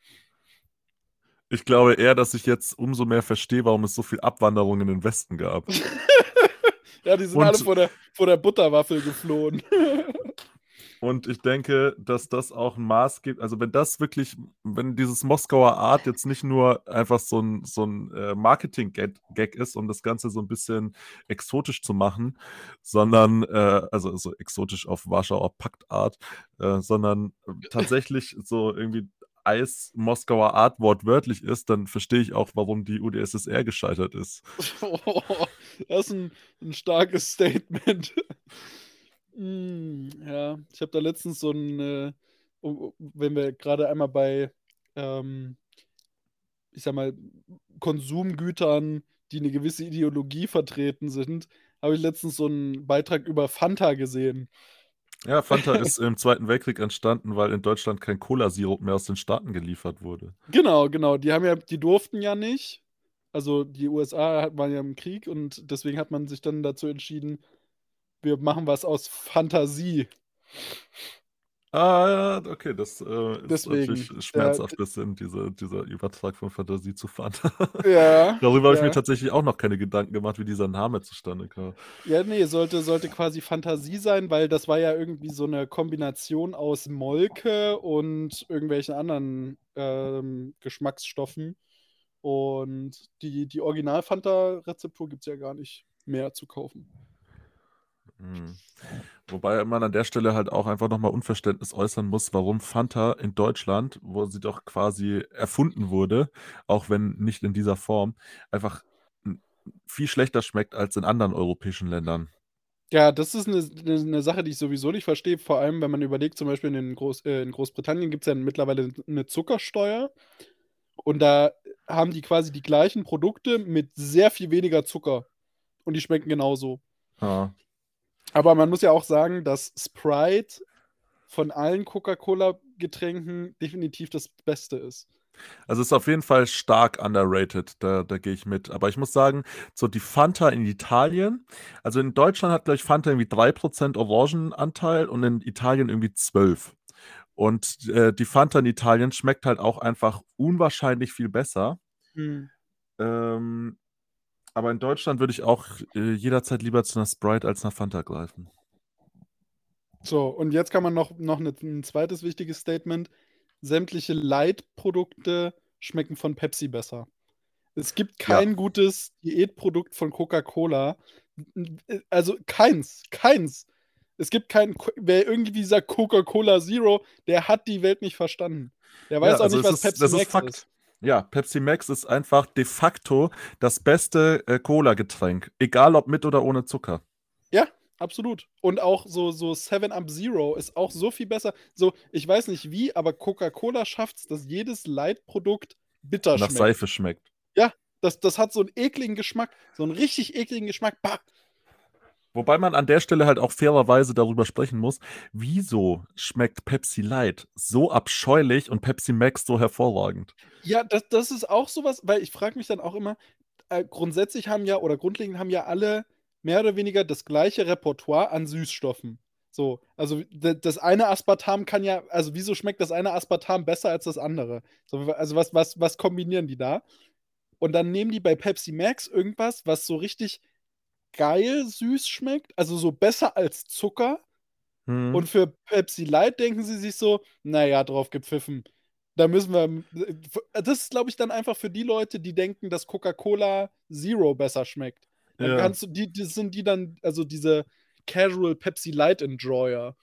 Ich glaube eher, dass ich jetzt umso mehr verstehe, warum es so viel Abwanderung in den Westen gab. Ja, die sind alle Und, vor der, vor der Butterwaffel geflohen. und ich denke, dass das auch ein Maß gibt. Also wenn das wirklich, wenn dieses Moskauer Art jetzt nicht nur einfach so ein, so ein äh, Marketing-Gag ist, um das Ganze so ein bisschen exotisch zu machen, sondern, äh, also so exotisch auf Warschauer Pakt-Art, äh, sondern tatsächlich so irgendwie Eis Moskauer Art wortwörtlich ist, dann verstehe ich auch, warum die U d S S R gescheitert ist. Das ist ein, ein starkes Statement. Mm, ja, ich habe da letztens so ein, äh, oh, wenn wir gerade einmal bei, ähm, ich sag mal, Konsumgütern, die eine gewisse Ideologie vertreten sind, habe ich letztens so einen Beitrag über Fanta gesehen. Ja, Fanta ist im Zweiten Weltkrieg entstanden, weil in Deutschland kein Cola-Sirup mehr aus den Staaten geliefert wurde. Genau, genau. Die haben ja, die durften ja nicht. Also die U S A hat- waren ja im Krieg und deswegen hat man sich dann dazu entschieden, wir machen was aus Fantasie. Ah, ja, okay, das äh, ist natürlich Deswegen. Der, schmerzhaft, bisschen diese, dieser Übertrag von Fantasie zu Fanta. ja, Darüber habe ich mir ja. tatsächlich auch noch keine Gedanken gemacht, wie dieser Name zustande kam. Ja, nee, sollte, sollte quasi Fantasie sein, weil das war ja irgendwie so eine Kombination aus Molke und irgendwelchen anderen ähm, Geschmacksstoffen. Und die, die Original-Fanta-Rezeptur gibt es ja gar nicht mehr zu kaufen. Hm. Wobei man an der Stelle halt auch einfach nochmal Unverständnis äußern muss, warum Fanta in Deutschland, wo sie doch quasi erfunden wurde, auch wenn nicht in dieser Form, einfach n- viel schlechter schmeckt als in anderen europäischen Ländern. Ja, das ist eine, eine, eine Sache, die ich sowieso nicht verstehe. Vor allem, wenn man überlegt, zum Beispiel in, Groß, äh, in Großbritannien gibt es ja mittlerweile eine Zuckersteuer. Und da haben die quasi die gleichen Produkte mit sehr viel weniger Zucker. Und die schmecken genauso. Ja. Aber man muss ja auch sagen, dass Sprite von allen Coca-Cola-Getränken definitiv das Beste ist. Also ist auf jeden Fall stark underrated, da, da gehe ich mit. Aber ich muss sagen, so die Fanta in Italien, also in Deutschland hat, glaube ich, Fanta irgendwie drei Prozent Orangenanteil und in Italien irgendwie zwölf. Und äh, die Fanta in Italien schmeckt halt auch einfach unwahrscheinlich viel besser. Hm. Ähm, aber in Deutschland würde ich auch äh, jederzeit lieber zu einer Sprite als einer Fanta greifen. So, und jetzt kann man noch, noch eine, ein zweites wichtiges Statement. Sämtliche Light-Produkte schmecken von Pepsi besser. Es gibt Ja. kein gutes Diätprodukt von Coca-Cola. Also keins, keins. Es gibt keinen, wer irgendwie sagt Coca-Cola Zero, der hat die Welt nicht verstanden. Der Ja, weiß auch also nicht, es was ist, Pepsi das ist Max Fakt. ist. Ja, Pepsi Max ist einfach de facto das beste äh, Cola-Getränk. Egal ob mit oder ohne Zucker. Ja, absolut. Und auch so, so seven up Zero ist auch so viel besser. So, ich weiß nicht wie, aber Coca-Cola schafft es, dass jedes Light-Produkt bitter Nach schmeckt. Seife schmeckt. Ja, das, das hat so einen ekligen Geschmack, so einen richtig ekligen Geschmack. Bah. Wobei man an der Stelle halt auch fairerweise darüber sprechen muss, wieso schmeckt Pepsi Light so abscheulich und Pepsi Max so hervorragend? Ja, das, das ist auch sowas, weil ich frage mich dann auch immer, äh, grundsätzlich haben ja oder grundlegend haben ja alle mehr oder weniger das gleiche Repertoire an Süßstoffen. So, also d- das eine Aspartam kann ja, also wieso schmeckt das eine Aspartam besser als das andere? So, also was, was, was kombinieren die da? Und dann nehmen die bei Pepsi Max irgendwas, was so richtig geil süß schmeckt, also so besser als Zucker. Hm. Und für Pepsi Light denken sie sich so, naja, drauf gepfiffen. Da müssen wir. Das ist, glaube ich, dann einfach für die Leute, die denken, dass Coca-Cola Zero besser schmeckt. Dann Ja. kannst du, die, das sind die dann, also diese Casual Pepsi Light Enjoyer.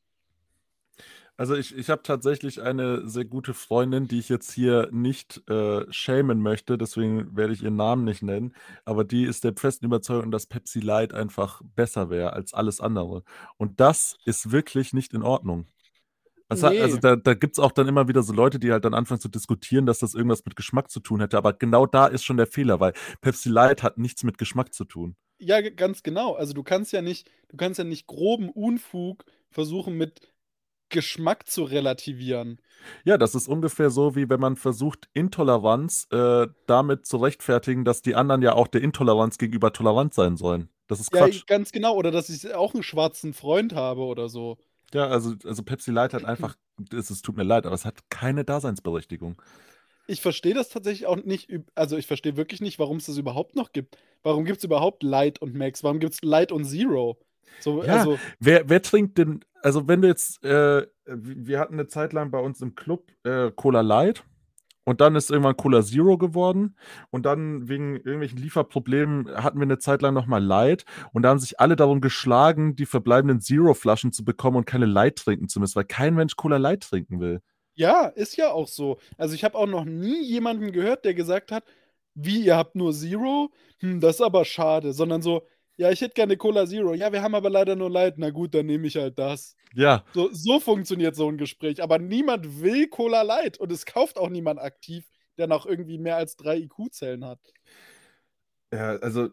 Also ich, ich habe tatsächlich eine sehr gute Freundin, die ich jetzt hier nicht äh, schämen möchte, deswegen werde ich ihren Namen nicht nennen, aber die ist der festen Überzeugung, dass Pepsi Light einfach besser wäre als alles andere. Und das ist wirklich nicht in Ordnung. Das hat, also Nee, da, da gibt es auch dann immer wieder so Leute, die halt dann anfangen zu diskutieren, dass das irgendwas mit Geschmack zu tun hätte, aber genau da ist schon der Fehler, weil Pepsi Light hat nichts mit Geschmack zu tun. ja, g- ganz genau. Also du kannst ja nicht, du kannst ja nicht groben Unfug versuchen mit Geschmack zu relativieren. Ja, das ist ungefähr so, wie wenn man versucht, Intoleranz äh, damit zu rechtfertigen, dass die anderen ja auch der Intoleranz gegenüber tolerant sein sollen. Das ist Ja, Quatsch. ganz genau. Oder dass ich auch einen schwarzen Freund habe oder so. Ja, also, also Pepsi Light hat einfach, es, es tut mir leid, aber es hat keine Daseinsberechtigung. Ich verstehe das tatsächlich auch nicht. üb- Also ich verstehe wirklich nicht, warum es das überhaupt noch gibt. Warum gibt es überhaupt Light und Max? Warum gibt es Light und Zero? So, Ja, also, wer, wer trinkt denn, also wenn du jetzt, äh, wir hatten eine Zeit lang bei uns im Club äh, Cola Light. Und dann ist irgendwann Cola Zero geworden. Und dann wegen irgendwelchen Lieferproblemen hatten wir eine Zeit lang nochmal Light. Und da haben sich alle darum geschlagen, die verbleibenden Zero-Flaschen zu bekommen und keine Light trinken zu müssen, weil kein Mensch Cola Light trinken will. Ja, ist ja auch so. Also ich habe auch noch nie jemanden gehört, der gesagt hat, wie, ihr habt nur Zero? Hm, das ist aber schade. Sondern so, ja, ich hätte gerne Cola Zero. Ja, wir haben aber leider nur Light. Na gut, dann nehme ich halt das. Ja, So, so funktioniert so ein Gespräch. Aber niemand will Cola Light und es kauft auch niemand aktiv, der noch irgendwie mehr als drei I Q-Zellen hat. ja, also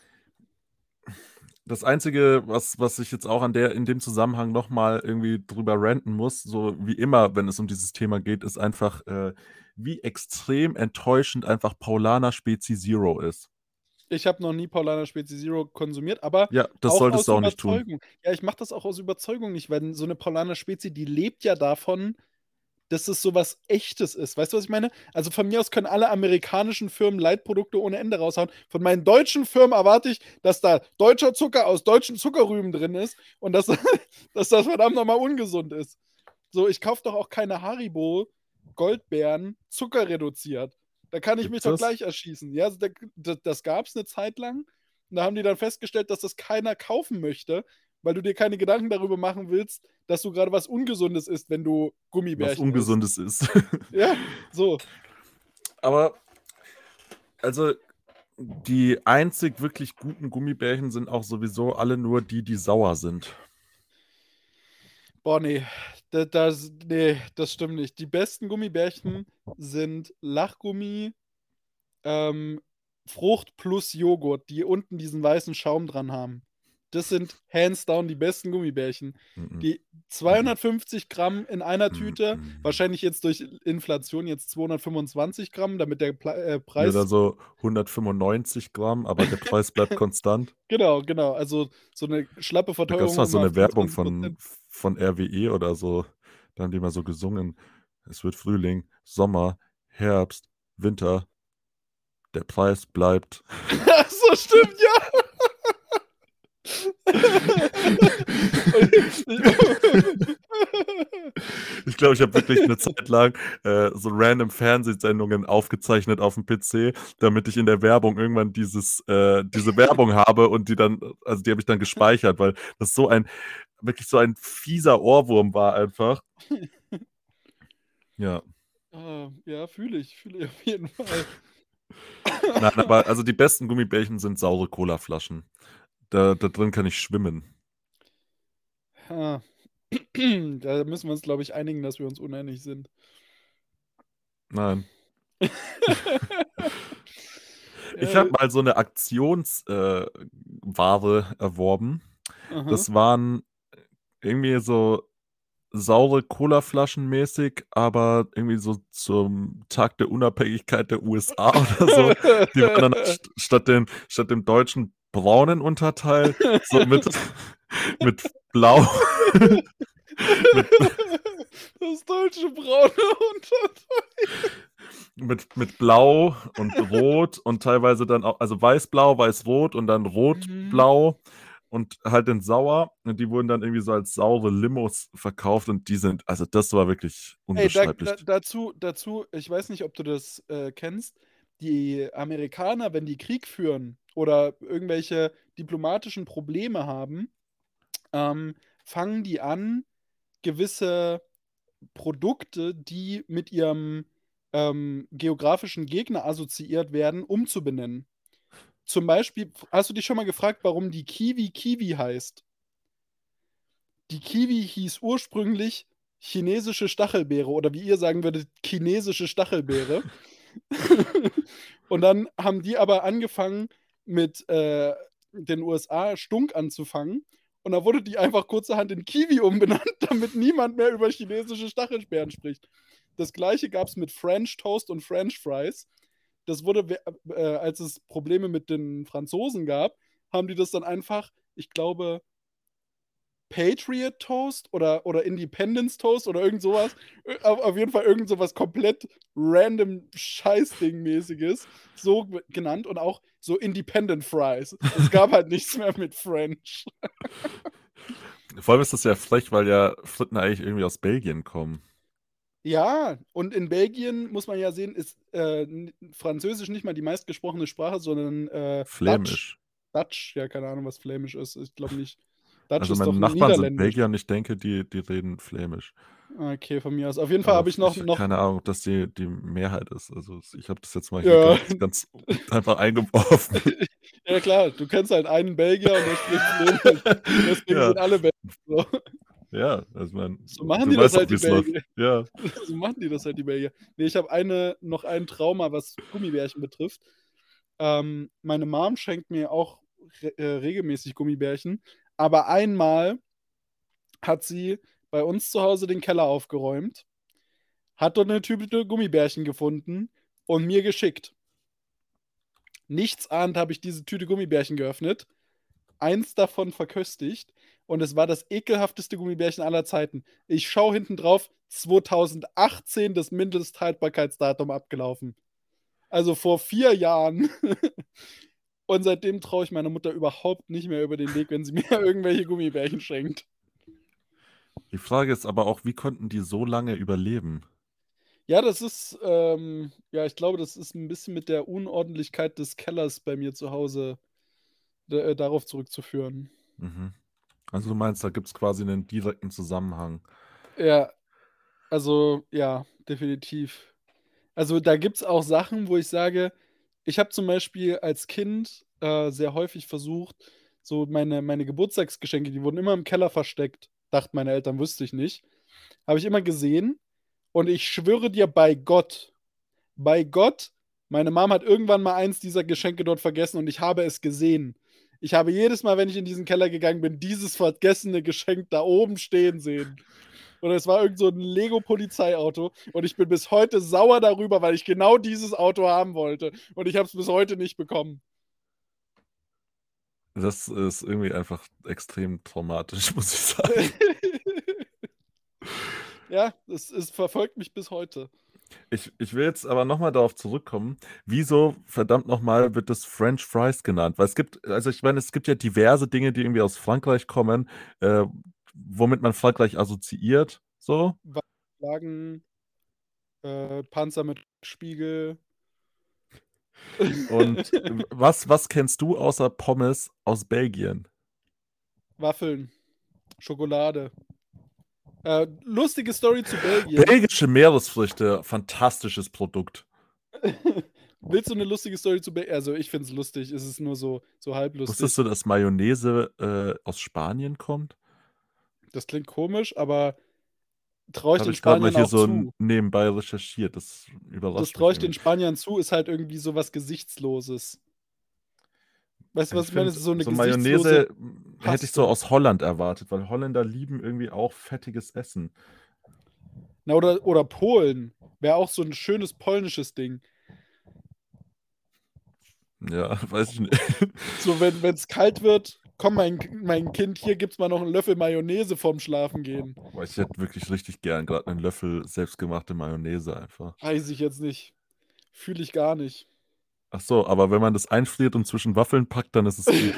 das Einzige, was, was ich jetzt auch an der, in dem Zusammenhang nochmal irgendwie drüber ranten muss, so wie immer, wenn es um dieses Thema geht, ist einfach, äh, wie extrem enttäuschend einfach Paulaner Spezi Zero ist. Ich habe noch nie Paulaner Spezi Zero konsumiert, aber Ja, das auch solltest aus du auch nicht tun. Überzeugung. Ja, ich mache das auch aus Überzeugung nicht, weil so eine Paulaner Spezi, die lebt ja davon, dass es sowas Echtes ist. Weißt du, was ich meine? Also von mir aus können alle amerikanischen Firmen Leitprodukte ohne Ende raushauen. Von meinen deutschen Firmen erwarte ich, dass da deutscher Zucker aus deutschen Zuckerrüben drin ist und dass, dass das verdammt nochmal ungesund ist. So, ich kaufe doch auch keine Haribo Goldbeeren zuckerreduziert. Da kann ich mich Gibt's doch das? gleich erschießen. Ja, da, das, das gab es eine Zeit lang. Und da haben die dann festgestellt, dass das keiner kaufen möchte, weil du dir keine Gedanken darüber machen willst, dass du gerade was Ungesundes isst, wenn du Was Gummibärchen isst. Ungesundes ist. Ja, so. Aber, also, die einzig wirklich guten Gummibärchen sind auch sowieso alle nur die, die sauer sind. Boah, nee. Das, das, nee, das stimmt nicht. Die besten Gummibärchen sind Lachgummi, ähm, Frucht plus Joghurt, die unten diesen weißen Schaum dran haben. Das sind hands down die besten Gummibärchen. Mhm. Die zweihundertfünfzig Gramm in einer Mhm. Tüte, wahrscheinlich jetzt durch Inflation jetzt zweihundertfünfundzwanzig Gramm, damit der Pla äh, Ja, Preis. oder so hundertfünfundneunzig Gramm, aber der Preis bleibt konstant. Genau, genau. Also so eine schlappe Da gab es Verteuerung mal um so mal eine Werbung fünfundzwanzig von, Prozent. von R W E oder so. Da haben die mal so gesungen. Es wird Frühling, Sommer, Herbst, Winter. Der Preis bleibt. Ach so, stimmt, ja. Ich glaube, ich habe wirklich eine Zeit lang äh, so random Fernsehsendungen aufgezeichnet auf dem P C, damit ich in der Werbung irgendwann dieses, äh, diese Werbung habe und die dann, also die habe ich dann gespeichert, weil das so ein, wirklich so ein fieser Ohrwurm war einfach. Ja. Ah, ja, fühle ich, fühle ich auf jeden Fall. Nein, aber also die besten Gummibärchen sind saure Colaflaschen. Da, da drin kann ich schwimmen. Ah. Da müssen wir uns, glaube ich, einigen, dass wir uns uneinig sind. Nein. Ich Ja, habe mal so eine Aktionsware äh, Ware erworben. aha. Das waren irgendwie so saure Colaflaschen mäßig, aber irgendwie so zum Tag der Unabhängigkeit der U S A oder so. Die waren dann st statt dem, statt dem deutschen braunen Unterteil so mit, mit blau. mit, Das deutsche braune Unterteil. mit, mit blau und rot und teilweise dann auch, also weiß-blau, weiß-rot und dann Mhm. rot-blau und halt in sauer. Und die wurden dann irgendwie so als saure Limos verkauft und die sind, also das war wirklich Ey, da, unbeschreiblich. da, dazu, dazu, ich weiß nicht, ob du das äh, kennst. Die Amerikaner, wenn die Krieg führen oder irgendwelche diplomatischen Probleme haben, ähm, fangen die an, gewisse Produkte, die mit ihrem ähm, geografischen Gegner assoziiert werden, umzubenennen. Zum Beispiel, hast du dich schon mal gefragt, warum die Kiwi Kiwi heißt? Die Kiwi hieß ursprünglich chinesische Stachelbeere oder wie ihr sagen würdet, chinesische Stachelbeere. Und dann haben die aber angefangen mit äh, den U S A Stunk anzufangen. Und da wurde die einfach kurzerhand in Kiwi umbenannt, damit niemand mehr über chinesische Stachelbeeren spricht. Das gleiche gab es mit French Toast und French Fries. Das wurde, äh, als es Probleme mit den Franzosen gab, haben die das dann einfach, ich glaube, Patriot Toast oder, oder Independence Toast oder irgend sowas. Auf, auf jeden Fall irgend sowas komplett random Scheißding-mäßiges so genannt und auch so Independent Fries. Es gab halt nichts mehr mit French. Vor allem ist das ja frech, weil ja Fritten eigentlich irgendwie aus Belgien kommen. Ja, und in Belgien muss man ja sehen, ist äh, Französisch nicht mal die meistgesprochene Sprache, sondern äh, Dutch. Flämisch. Dutch, ja, keine Ahnung, was Flämisch ist. Ich glaube nicht. Dutch Also ist meine doch Nachbarn sind Niederländisch. Belgier und ich denke, die, die reden Flämisch. Okay, von mir aus. Auf jeden Fall Aber habe ich noch, ich habe noch keine Ahnung, ob das die, die Mehrheit ist. Also ich habe das jetzt mal hier ja, ganz, ganz einfach eingeworfen. ja klar, du kennst halt einen Belgier und der spricht Flämisch. Deswegen Ja, sind alle Belgier so. ja, also man, So machen du die das weißt auch, halt, wie die es läuft. Belgier. Ja. So machen die das halt, die Belgier. Nee, ich habe eine, noch ein Trauma, was Gummibärchen betrifft. Ähm, meine Mom schenkt mir auch re äh, regelmäßig Gummibärchen, aber einmal hat sie bei uns zu Hause den Keller aufgeräumt, hat dort eine Tüte Gummibärchen gefunden und mir geschickt. Nichtsahnd habe ich diese Tüte Gummibärchen geöffnet, eins davon verköstigt und es war das ekelhafteste Gummibärchen aller Zeiten. Ich schaue hinten drauf, zweitausendachtzehn das Mindesthaltbarkeitsdatum abgelaufen. Also vor vier Jahren. Und seitdem traue ich meiner Mutter überhaupt nicht mehr über den Weg, wenn sie mir irgendwelche Gummibärchen schenkt. Die Frage ist aber auch, wie konnten die so lange überleben? Ja, das ist, ähm, ja, ich glaube, das ist ein bisschen mit der Unordentlichkeit des Kellers bei mir zu Hause äh, darauf zurückzuführen. Mhm. Also du meinst, da gibt es quasi einen direkten Zusammenhang. Ja, also, ja, definitiv. Also, da gibt es auch Sachen, wo ich sage, ich habe zum Beispiel als Kind äh, sehr häufig versucht, so meine, meine Geburtstagsgeschenke, die wurden immer im Keller versteckt. Dachten meine Eltern, wüsste ich nicht. Habe ich immer gesehen. Und ich schwöre dir bei Gott, bei Gott, meine Mom hat irgendwann mal eins dieser Geschenke dort vergessen und ich habe es gesehen. Ich habe jedes Mal, wenn ich in diesen Keller gegangen bin, dieses vergessene Geschenk da oben stehen sehen. Und es war irgend so ein Lego-Polizeiauto. Und ich bin bis heute sauer darüber, weil ich genau dieses Auto haben wollte. Und ich habe es bis heute nicht bekommen. Das ist irgendwie einfach extrem traumatisch, muss ich sagen. Ja, es, es verfolgt mich bis heute. Ich, ich will jetzt aber nochmal darauf zurückkommen. Wieso, verdammt nochmal, wird das French Fries genannt? Weil es gibt, also ich meine, es gibt ja diverse Dinge, die irgendwie aus Frankreich kommen, äh, womit man Frankreich assoziiert. So. Wagen, äh, Panzer mit Spiegel. Und was, was kennst du außer Pommes aus Belgien? Waffeln, Schokolade. Äh, lustige Story zu Belgien. Belgische Meeresfrüchte, fantastisches Produkt. Willst du eine lustige Story zu Belgien? Also, ich finde es lustig. Es ist nur so, so halb Wusstest lustig. du, dass Mayonnaise äh, aus Spanien kommt? Das klingt komisch, aber traue ich Habe den ich gerade mal Spaniern hier auch so zu. nebenbei recherchiert. Das Das überrascht mich traue ich den irgendwie. Spaniern zu, ist halt irgendwie so was Gesichtsloses. Weißt du, was Ich ich meine? Es finde, ist so eine so gesichtslose Mayonnaise mm, hätte ich so Paste. aus Holland erwartet, weil Holländer lieben irgendwie auch fettiges Essen. Na, oder, oder Polen. Wäre auch so ein schönes polnisches Ding. Ja, weiß ich nicht. So, wenn es kalt wird, komm, mein, mein Kind, hier gibt's mal noch einen Löffel Mayonnaise vorm Schlafengehen. Aber ich hätte wirklich richtig gern gerade einen Löffel selbstgemachte Mayonnaise einfach. Weiß ich jetzt nicht. Fühle ich gar nicht. Ach so, aber wenn man das einfriert und zwischen Waffeln packt, dann ist es gut.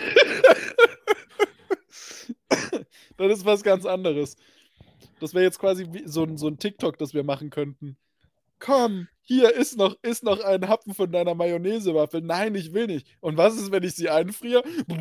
Das ist was ganz anderes. Das wäre jetzt quasi wie so, ein- so ein TikTok, das wir machen könnten. Komm, hier ist noch, ist noch ein Happen von deiner Mayonnaise-Waffel. Nein, ich will nicht. Und was ist, wenn ich sie einfriere?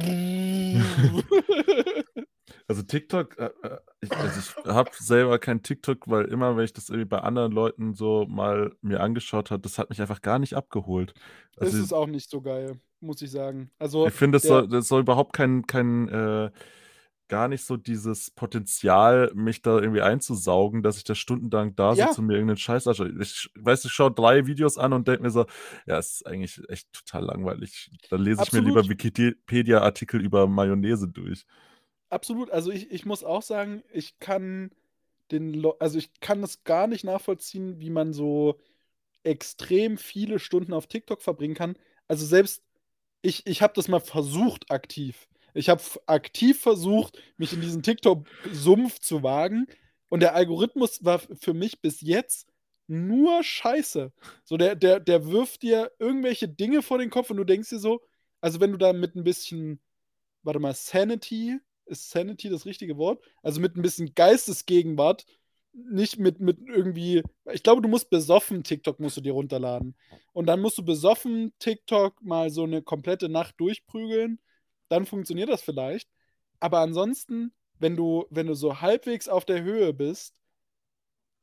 Also TikTok, äh, äh, ich, also ich habe selber kein TikTok, weil immer, wenn ich das irgendwie bei anderen Leuten so mal mir angeschaut habe, das hat mich einfach gar nicht abgeholt. Es Also ist auch nicht so geil, muss ich sagen. Also, ich finde, es der, soll, das soll überhaupt kein, kein äh, gar nicht so dieses Potenzial, mich da irgendwie einzusaugen, dass ich da stundenlang da ja, sitze und mir irgendeinen Scheiß anschaue. Ich weiß, ich schaue drei Videos an und denke mir so, ja, es ist eigentlich echt total langweilig. Da lese ich mir lieber absolut, Wikipedia-Artikel über Mayonnaise durch. absolut. Also ich, ich muss auch sagen, ich kann den, Le- also ich kann es gar nicht nachvollziehen, wie man so extrem viele Stunden auf TikTok verbringen kann. Also selbst ich, ich habe das mal versucht aktiv. Ich habe aktiv versucht, mich in diesen TikTok-Sumpf zu wagen. Und der Algorithmus war für mich bis jetzt nur Scheiße. So, der, der, der wirft dir irgendwelche Dinge vor den Kopf und du denkst dir so, also wenn du da mit ein bisschen, warte mal, Sanity, ist Sanity das richtige Wort? Also mit ein bisschen Geistesgegenwart, nicht mit, mit irgendwie, ich glaube, du musst besoffen TikTok musst du dir runterladen. Und dann musst du besoffen TikTok mal so eine komplette Nacht durchprügeln. Dann funktioniert das vielleicht. Aber ansonsten, wenn du, wenn du so halbwegs auf der Höhe bist,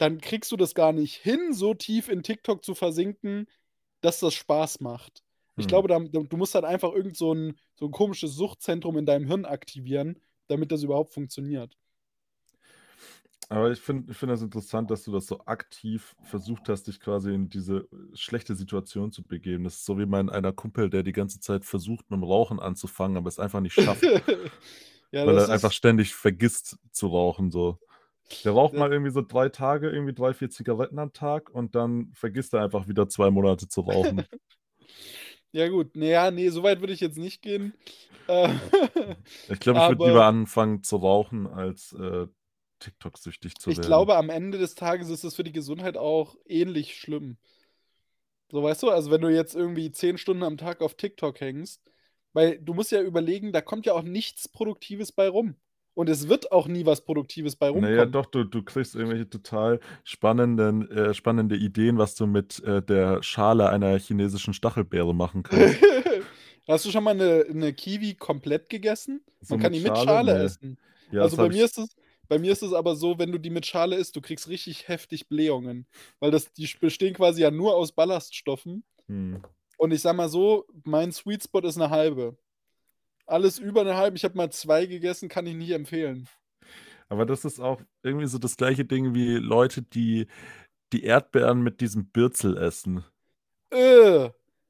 dann kriegst du das gar nicht hin, so tief in TikTok zu versinken, dass das Spaß macht. Ich Hm. glaube, da, du musst halt einfach irgend so ein, so ein komisches Suchtzentrum in deinem Hirn aktivieren, damit das überhaupt funktioniert. Aber ich finde ich find das interessant, dass du das so aktiv versucht hast, dich quasi in diese äh, schlechte Situation zu begeben. Das ist so wie mein einer Kumpel, der die ganze Zeit versucht, mit dem Rauchen anzufangen, aber es einfach nicht schafft, Ja, weil das er einfach ist. ständig vergisst zu rauchen, so. Der raucht Das, mal irgendwie so drei Tage, irgendwie drei, vier Zigaretten am Tag und dann vergisst er einfach wieder zwei Monate zu rauchen. ja, gut. Naja, nee, so weit würde ich jetzt nicht gehen. Äh, Ich glaube, ich würde lieber aber anfangen zu rauchen, als äh, TikTok-süchtig zu ich werden. glaube, am Ende des Tages ist es für die Gesundheit auch ähnlich schlimm. So, weißt du, also wenn du jetzt irgendwie zehn Stunden am Tag auf TikTok hängst, weil du musst ja überlegen, da kommt ja auch nichts Produktives bei rum. Und es wird auch nie was Produktives bei Naja, rumkommen. doch, du, du kriegst irgendwelche total spannenden, äh, spannende Ideen, was du mit äh, der Schale einer chinesischen Stachelbeere machen kannst. Hast du schon mal eine, eine Kiwi komplett gegessen? So Man kann mit die mit Schale? Schale Nee. essen. Ja, Also das bei habe mir ich. ist es, bei mir ist es aber so, wenn du die mit Schale isst, du kriegst richtig heftig Blähungen. Weil das, die bestehen quasi ja nur aus Ballaststoffen. Hm. Und ich sag mal so, mein Sweet Spot ist eine halbe. Alles über eine halbe, ich habe mal zwei gegessen, kann ich nicht empfehlen. Aber das ist auch irgendwie so das gleiche Ding wie Leute, die die Erdbeeren mit diesem Bürzel essen. Äh,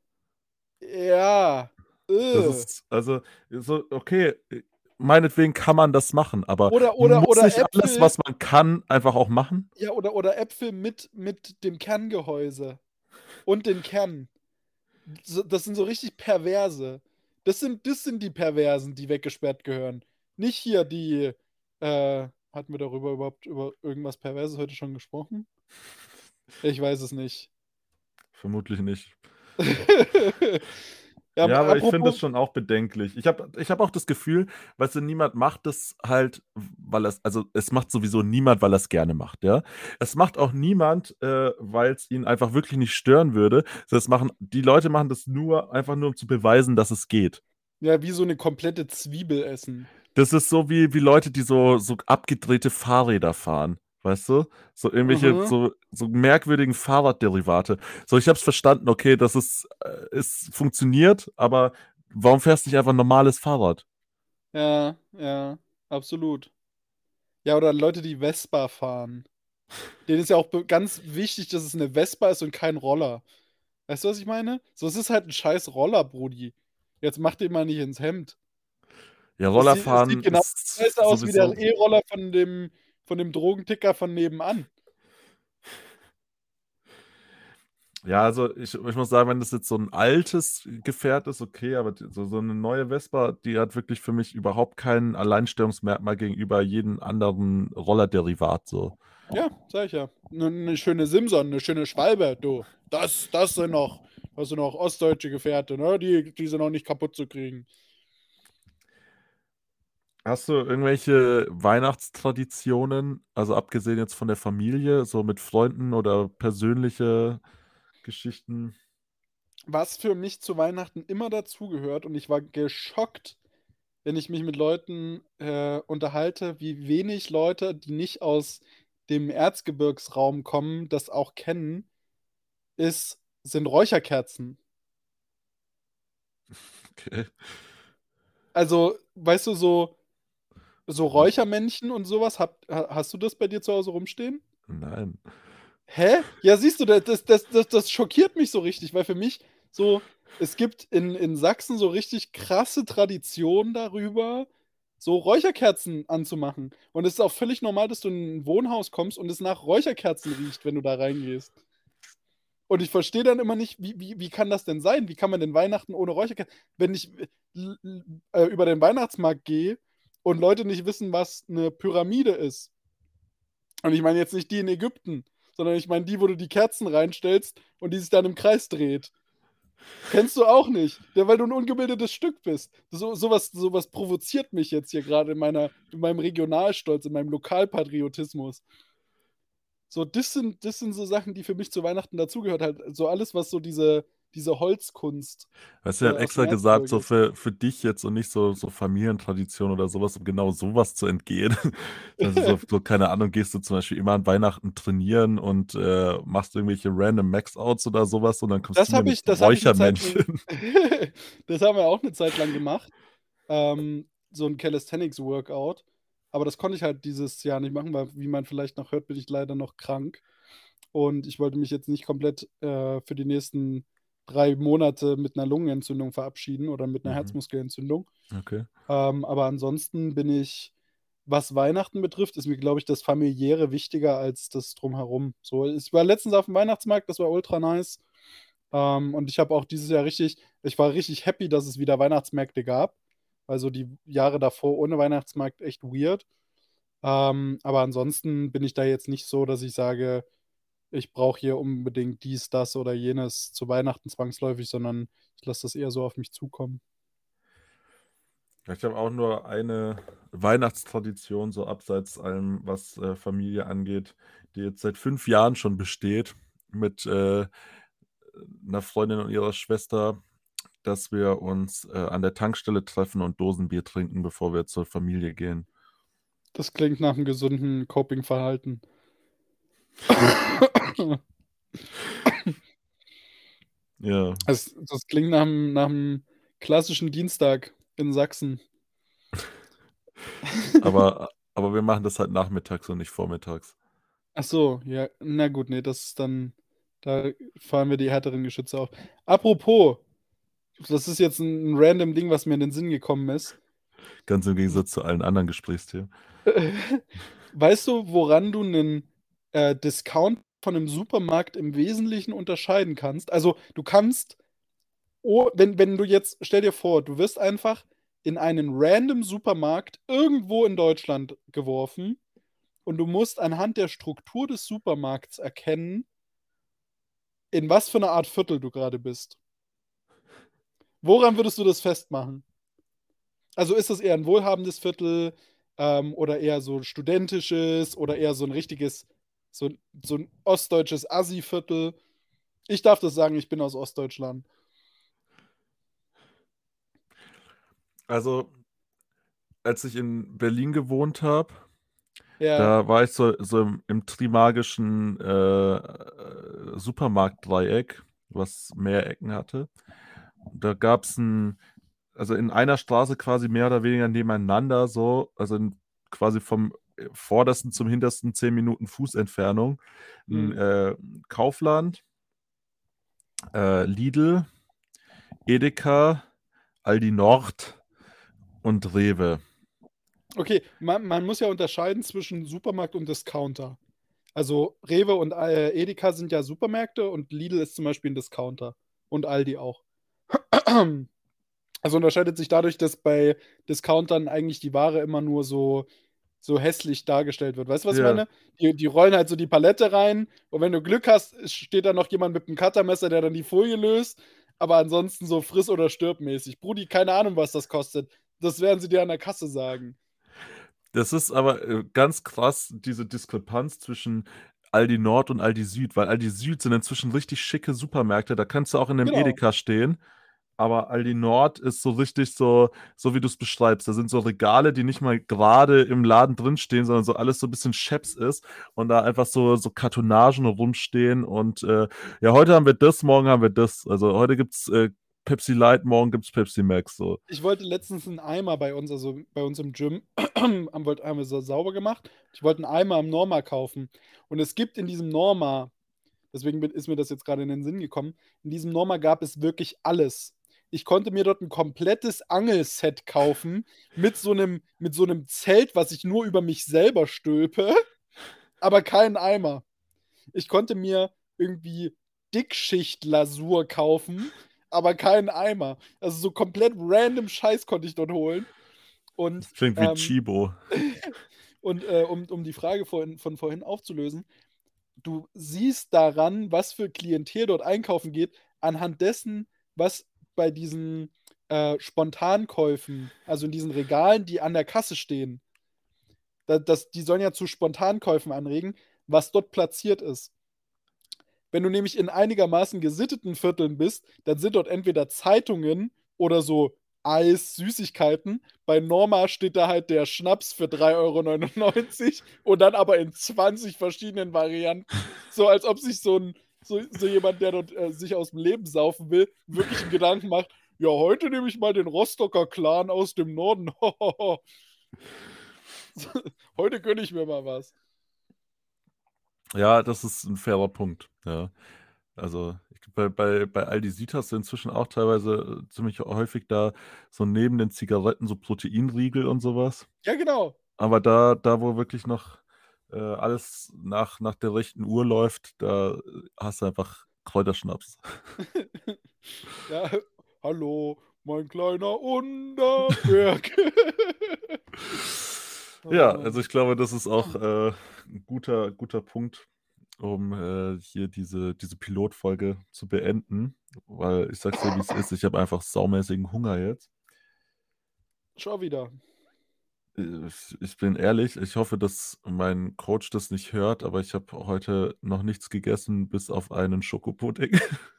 ja. Das Äh. ist, also, so, okay, äh, meinetwegen kann man das machen, aber Oder, oder, muss oder nicht alles, Äpfel, was man kann, einfach auch machen? ja, oder, oder Äpfel mit, mit dem Kerngehäuse und den Kern. So, das sind so richtig Perverse. Das sind, das sind die Perversen, die weggesperrt gehören. Nicht hier die, äh, hatten wir darüber überhaupt über irgendwas Perverses heute schon gesprochen? Ich weiß es nicht. Vermutlich nicht. Ja, Ja, aber aber ich finde das apropos, schon auch bedenklich. Ich habe ich hab auch das Gefühl, weißt du, niemand macht das halt, weil es, also es macht sowieso niemand, weil er es gerne macht, ja. Es macht auch niemand, äh, weil es ihn einfach wirklich nicht stören würde. Das machen, die Leute machen das nur, einfach nur, um zu beweisen, dass es geht. ja, wie so eine komplette Zwiebel essen. Das ist so wie, wie Leute, die so, so abgedrehte Fahrräder fahren. Weißt du? So irgendwelche Mhm. so, so merkwürdigen Fahrradderivate. So, ich habe es verstanden, okay, das ist, äh, es funktioniert, aber warum fährst du nicht einfach ein normales Fahrrad? Ja, ja, absolut. Ja, oder Leute, die Vespa fahren. Denen ist ja auch be- ganz wichtig, dass es eine Vespa ist und kein Roller. Weißt du, was ich meine? So, es ist halt ein scheiß Roller, Brudi. Jetzt mach den mal nicht ins Hemd. Ja, Es, sie- es sieht Rollerfahren genau ist scheiße aus wie der sowieso. E-Roller von dem, von dem Drogenticker von nebenan. Ja, also ich, ich muss sagen, wenn das jetzt so ein altes Gefährt ist, okay, aber die- so, so eine neue Vespa, die hat wirklich für mich überhaupt kein Alleinstellungsmerkmal gegenüber jedem anderen Rollerderivat so. Ja, sag ich ja. Eine ne schöne Simson, eine schöne Schwalbe, du. Das, das sind noch, das sind noch ostdeutsche Gefährte, ne? Die, die sind noch nicht kaputt zu kriegen. Hast du irgendwelche Weihnachtstraditionen, also abgesehen jetzt von der Familie, so mit Freunden oder persönliche Geschichten? Was für mich zu Weihnachten immer dazugehört, und ich war geschockt, wenn ich mich mit Leuten äh, unterhalte, wie wenig Leute, die nicht aus dem Erzgebirgsraum kommen, das auch kennen, ist, sind Räucherkerzen. Okay. Also, weißt du, so, so Räuchermännchen und sowas, hab, ha- hast du das bei dir zu Hause rumstehen? Nein. Hä? Ja, siehst du, das, das, das, das, das schockiert mich so richtig, weil für mich so, es gibt in, in Sachsen so richtig krasse Traditionen darüber, so Räucherkerzen anzumachen. Und es ist auch völlig normal, dass du in ein Wohnhaus kommst und es nach Räucherkerzen riecht, wenn du da reingehst. Und ich verstehe dann immer nicht, wie, wie, wie kann das denn sein? Wie kann man denn Weihnachten ohne Räucherkerzen? Wenn ich l- l- äh, über den Weihnachtsmarkt gehe und Leute nicht wissen, was eine Pyramide ist, und ich meine jetzt nicht die in Ägypten, sondern ich meine die, wo du die Kerzen reinstellst und die sich dann im Kreis dreht. Kennst du auch nicht, ja, weil du ein ungebildetes Stück bist. So, sowas, sowas provoziert mich jetzt hier gerade in meiner, in meinem Regionalstolz, in meinem Lokalpatriotismus. So, das sind, das sind so Sachen, die für mich zu Weihnachten dazugehört. Halt, so alles, was so diese diese Holzkunst Weißt du, äh, ich habe aus dem extra gesagt, so Erzgebirge. für, für dich jetzt und nicht so, so Familientradition oder sowas, um genau sowas zu entgehen. Also so, so, keine Ahnung, gehst du zum Beispiel immer an Weihnachten trainieren und äh, machst irgendwelche random Max-Outs oder sowas und dann kommst Das du mir habe mit ich, das habe ich eine Zeit lang, Räuchermännchen. das haben wir auch eine Zeit lang gemacht. Ähm, so ein Calisthenics-Workout. Aber das konnte ich halt dieses Jahr nicht machen, weil, wie man vielleicht noch hört, bin ich leider noch krank. Und ich wollte mich jetzt nicht komplett äh, für die nächsten drei Monate mit einer Lungenentzündung verabschieden oder mit einer Mhm, Herzmuskelentzündung. okay. Ähm, aber ansonsten bin ich, was Weihnachten betrifft, ist mir, glaube ich, das Familiäre wichtiger als das Drumherum. So, ich war letztens auf dem Weihnachtsmarkt, das war ultra nice. Ähm, und ich habe auch dieses Jahr richtig, ich war richtig happy, dass es wieder Weihnachtsmärkte gab. Also die Jahre davor ohne Weihnachtsmarkt echt weird. Ähm, aber ansonsten bin ich da jetzt nicht so, dass ich sage, ich brauche hier unbedingt dies, das oder jenes zu Weihnachten zwangsläufig, sondern ich lasse das eher so auf mich zukommen. Ja, ich habe auch nur eine Weihnachtstradition, so abseits allem, was äh, Familie angeht, die jetzt seit fünf Jahren schon besteht, mit äh, einer Freundin und ihrer Schwester, dass wir uns äh, an der Tankstelle treffen und Dosenbier trinken, bevor wir zur Familie gehen. Das klingt nach einem gesunden Coping-Verhalten. Ja, Das, das klingt nach einem, nach einem klassischen Dienstag in Sachsen. aber, aber wir machen das halt nachmittags und nicht vormittags. Ach so, ja, na gut, nee, das ist dann, da fahren wir die härteren Geschütze auf. Apropos, das ist jetzt ein, ein random Ding, was mir in den Sinn gekommen ist. Ganz im Gegensatz zu allen anderen Gesprächsthemen. Weißt du, woran du einen äh, Discount von einem Supermarkt im Wesentlichen unterscheiden kannst? Also, du kannst, oh, wenn, wenn du jetzt, stell dir vor, du wirst einfach in einen random Supermarkt irgendwo in Deutschland geworfen und du musst anhand der Struktur des Supermarkts erkennen, in was für eine Art Viertel du gerade bist. Woran würdest du das festmachen? Also ist das eher ein wohlhabendes Viertel ähm, oder eher so ein studentisches oder eher so ein richtiges, so, so ein ostdeutsches Assi-Viertel? Ich darf das sagen, ich bin aus Ostdeutschland. Also, als ich in Berlin gewohnt habe, Ja. da war ich so, so im, im Trimagischen äh, äh, Supermarktdreieck, was mehr Ecken hatte. Da gab es ein, also in einer Straße quasi mehr oder weniger nebeneinander, so, also in, quasi vom äh, vordersten zum hintersten zehn Minuten Fußentfernung, ein Hm. äh, Kaufland, äh, Lidl, Edeka, Aldi Nord und Rewe. Okay, man, man muss ja unterscheiden zwischen Supermarkt und Discounter. Also Rewe und äh, Edeka sind ja Supermärkte und Lidl ist zum Beispiel ein Discounter. Und Aldi auch. Also unterscheidet sich dadurch, dass bei Discountern eigentlich die Ware immer nur so, so hässlich dargestellt wird. Weißt du, was ich Ja, meine? Die, die rollen halt so die Palette rein und wenn du Glück hast, steht da noch jemand mit einem Cuttermesser, der dann die Folie löst. Aber ansonsten so friss- oder stirb-mäßig. Brudi, keine Ahnung, was das kostet. Das werden sie dir an der Kasse sagen. das ist aber äh, ganz krass, diese Diskrepanz zwischen Aldi Nord und Aldi Süd, weil Aldi Süd sind inzwischen richtig schicke Supermärkte, da kannst du auch in einem Genau. Edeka stehen, aber Aldi Nord ist so richtig so, so wie du es beschreibst. Da sind so Regale, die nicht mal gerade im Laden drinstehen, sondern so alles so ein bisschen scheps ist und da einfach so, so Kartonagen rumstehen und äh, ja, heute haben wir das, morgen haben wir das. Also heute gibt's äh, Pepsi Light, morgen gibt's Pepsi Max, so. Ich wollte letztens einen Eimer bei uns, also bei uns im Gym, haben wir haben wir so sauber gemacht. Ich wollte einen Eimer im Norma kaufen. Und es gibt in diesem Norma, deswegen bin- ist mir das jetzt gerade in den Sinn gekommen, in diesem Norma gab es wirklich alles. Ich konnte mir dort ein komplettes Angelset kaufen mit so einem, mit so einem Zelt, was ich nur über mich selber stülpe, aber keinen Eimer. Ich konnte mir irgendwie Dickschicht-Lasur kaufen, aber keinen Eimer. Also so komplett random Scheiß konnte ich dort holen. Und, Das klingt wie ähm, Chibo. und äh, um, um die Frage vorhin, von vorhin aufzulösen, du siehst daran, was für Klientel dort einkaufen geht, anhand dessen, was bei diesen äh, Spontankäufen, also in diesen Regalen, die an der Kasse stehen, da, das, die sollen ja zu Spontankäufen anregen, was dort platziert ist. Wenn du nämlich in einigermaßen gesitteten Vierteln bist, dann sind dort entweder Zeitungen oder so Eis, Süßigkeiten. Bei Norma steht da halt der Schnaps für drei Euro neunundneunzig und dann aber in zwanzig verschiedenen Varianten. So als ob sich so ein so, so jemand, der dort äh, sich aus dem Leben saufen will, wirklich einen Gedanken macht, ja, heute nehme ich mal den Rostocker Clan aus dem Norden. Heute gönne ich mir mal was. Ja, das ist ein fairer Punkt, ja. Also, ich bei bei bei Aldi Süd hast du inzwischen auch teilweise, äh, ziemlich häufig da so neben den Zigaretten so Proteinriegel und sowas. Ja, genau. Aber da da, wo wirklich noch, äh, alles nach nach der rechten Uhr läuft, da, äh, hast du einfach Kräuterschnaps. Ja, hallo, mein kleiner Unterberg. Ja, Oh. also ich glaube, das ist auch, äh, 'n guter guter Punkt, um, äh, hier diese diese Pilotfolge zu beenden, weil ich sage es dir, wie es ist, ich habe einfach saumäßigen Hunger jetzt. Schon wieder. Äh, ich ich bin ehrlich, ich hoffe, dass mein Coach das nicht hört, aber ich habe heute noch nichts gegessen, bis auf einen Schokopudding.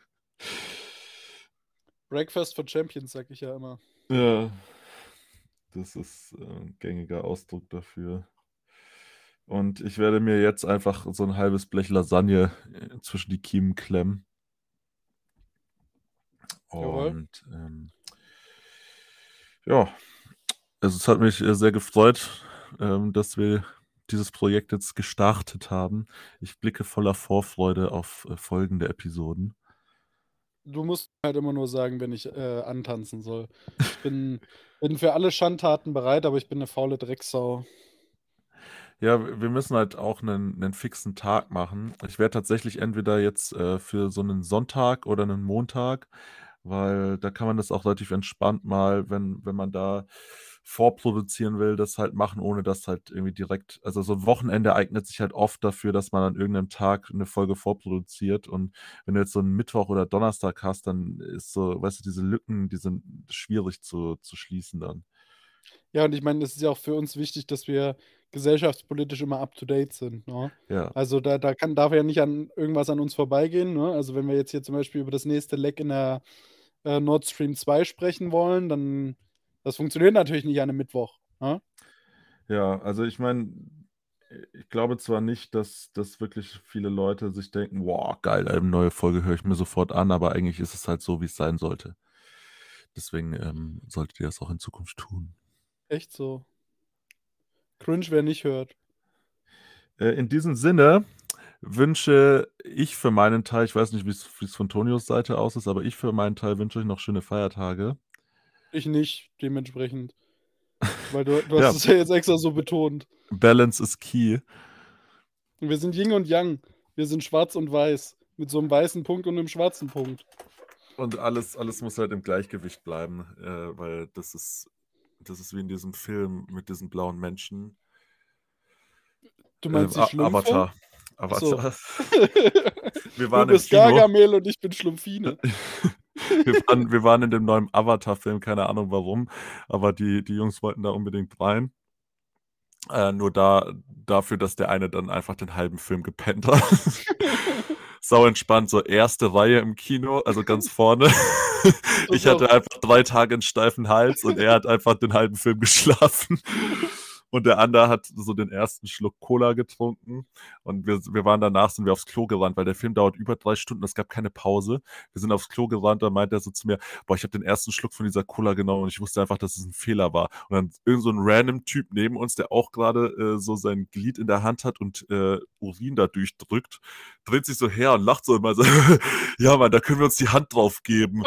Breakfast for Champions, sag ich ja immer. Ja, das ist, äh, 'n gängiger Ausdruck dafür. Und ich werde mir jetzt einfach so 'n halbes Blech Lasagne, äh, zwischen die Kiemen klemmen. Jawohl. Und, ähm ja, also es hat mich, äh, sehr gefreut, ähm, dass wir dieses Projekt jetzt gestartet haben. Ich blicke voller Vorfreude auf, äh, folgende Episoden. Du musst halt immer nur sagen, wenn ich, äh, antanzen soll. Ich bin bin für alle Schandtaten bereit, aber ich bin 'ne faule Drecksau. Ja, w wir müssen halt auch 'nen 'nen fixen Tag machen. Ich werde tatsächlich entweder jetzt, äh, für so 'nen Sonntag oder 'nen Montag, weil da kann man das auch relativ entspannt mal, wenn wenn man da vorproduzieren will, das halt machen, ohne dass halt irgendwie direkt also, so 'n Wochenende eignet sich halt oft dafür, dass man an irgend 'nem Tag 'ne Folge vorproduziert. Und wenn du jetzt so 'n Mittwoch oder Donnerstag hast, dann ist so weißt du, diese Lücken, die sind schwierig zu zu schließen dann. Ja, und ich meine, es ist ja auch für uns wichtig, dass wir gesellschaftspolitisch immer up to date sind, ne? Ja. Also, da da kann darf ja nicht an irgendwas an uns vorbeigehen, ne? Also, wenn wir jetzt hier zum Beispiel über das nächste Leck in der, äh, Nord Stream zwei sprechen wollen, dann das funktioniert natürlich nicht an 'nem Mittwoch, ne? Ja, also ich meine, äh, ich glaube zwar nicht, dass dass wirklich viele Leute sich denken: „Wow, geil, eine neue Folge höre ich mir sofort an“, aber eigentlich ist es halt so, wie's sein sollte. Deswegen, ähm, solltet ihr das auch in Zukunft tun. Echt so. Cringe, wer nicht hört. Äh, in diesem Sinne wünsche ich für meinen Teil ich weiß nicht, wie's wie's von Tonius Seite aus ist, aber ich für meinen Teil wünsche euch noch schöne Feiertage. Ich nicht, dementsprechend. Weil du du hast Ja. es ja jetzt extra so betont. Balance is key. Wir sind Yin und Yang. Wir sind schwarz und weiß mit so 'nem weißen Punkt und 'nem schwarzen Punkt. Und alles alles muss halt im Gleichgewicht bleiben, äh, weil das ist das ist wie in diesem Film mit diesen blauen Menschen. Du Äh, meinst die A Schlümpfe? Avatar. Ach so. Avatar. Wir Du waren im bist Kino. Gargamel und ich bin Schlumpfine. Wir waren wir waren in dem neuen Avatar-Film, keine Ahnung warum, aber die die Jungs wollten da unbedingt rein. Äh, nur da dafür, dass der eine dann einfach den halben Film gepennt hat. Sau entspannt, so erste Reihe im Kino, also ganz vorne. Das Ich ist auch hatte einfach drei Tage 'n steifen Hals und er hat einfach den halben Film geschlafen. Und der andere hat so den ersten Schluck Cola getrunken und wir s wir waren danach sind wir aufs Klo gerannt, weil der Film dauert über drei Stunden, es gab keine Pause. Wir sind aufs Klo gerannt, dann meinte er so zu mir: „Boah, ich habe den ersten Schluck von dieser Cola genommen und ich wusste einfach, dass es 'n Fehler war.“ Und dann irgend so 'n random Typ neben uns, der auch grade, äh, so sein Glied in der Hand hat und, äh, Urin da durchdrückt, dreht sich so her und lacht so immer so: „Ja, Mann, da können wir uns die Hand drauf geben.“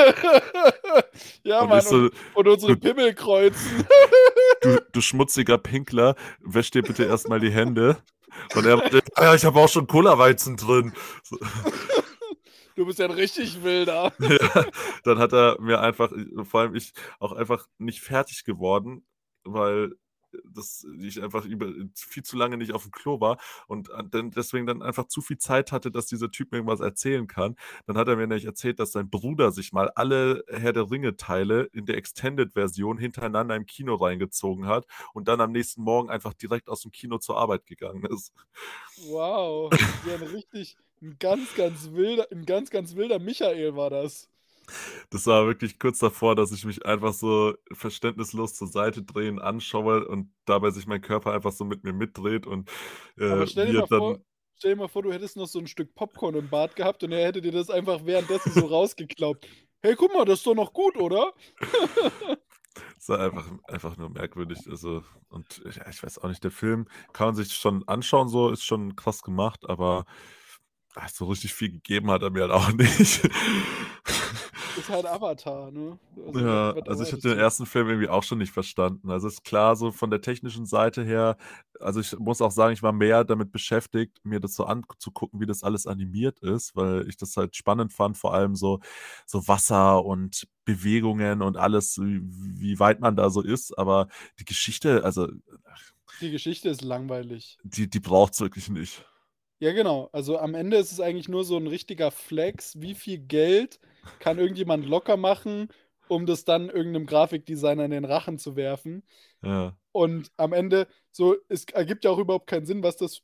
Ja, Und Mann, ich und so: und unsere „Du Pimmel kreuzen. du du schmutziger Pinkler, wäsch dir bitte erst mal die Hände.“ Und er meinte: „Ah ja, ich habe auch schon Colaweizen drin.“ So. Du bist ja 'n richtig Wilder. Ja, dann hat er mir einfach äh, vor allem ich auch einfach nicht fertig geworden, weil dass ich einfach über viel zu lange nicht auf dem Klo war und an dann deswegen dann einfach zu viel Zeit hatte, dass dieser Typ mir irgendwas erzählen kann. Dann hat er mir nämlich erzählt, dass sein Bruder sich mal alle Herr der Ringe-Teile in der Extended-Version hintereinander im Kino reingezogen hat und dann am nächsten Morgen einfach direkt aus dem Kino zur Arbeit gegangen ist. Wow, das ist ja 'n richtig 'n ganz, ganz wilder 'n ganz, ganz wilder Michael war das. Das war wirklich kurz davor, dass ich mich einfach so verständnislos zur Seite drehe und anschaue und dabei sich mein Körper einfach so mit mir mitdreht und, Aber äh, stell dir wir mal vor dann stell dir mal vor, du hättest noch so 'n Stück Popcorn im Bart gehabt und er hätte dir das einfach währenddessen so rausgeklaubt. „Hey, guck mal, das ist doch noch gut, oder?“ Es war einfach einfach nur merkwürdig, also und ja, ich weiß auch nicht, der Film kann man sich schon anschauen so, ist schon krass gemacht, aber, ah, so richtig viel gegeben hat er mir halt auch nicht. Ist halt Avatar, ne? Also, wa Ja, was also ich habe erwartest den du? ersten Film irgendwie auch schon nicht verstanden. Also ist klar, so von der technischen Seite her also ich muss auch sagen, ich war mehr damit beschäftigt, mir das so anzugucken, wie das alles animiert ist, weil ich das halt spannend fand, vor allem so so Wasser und Bewegungen und alles, wie wie weit man da so ist. Aber die Geschichte, also Die Geschichte ist langweilig. die die braucht's wirklich nicht. Ja, genau. Also, am Ende ist es eigentlich nur so 'n richtiger Flex. Wie viel Geld kann irgendjemand locker machen, um das dann irgend 'nem Grafikdesigner in den Rachen zu werfen? Ja. Und am Ende so es ergibt ja auch überhaupt keinen Sinn, was das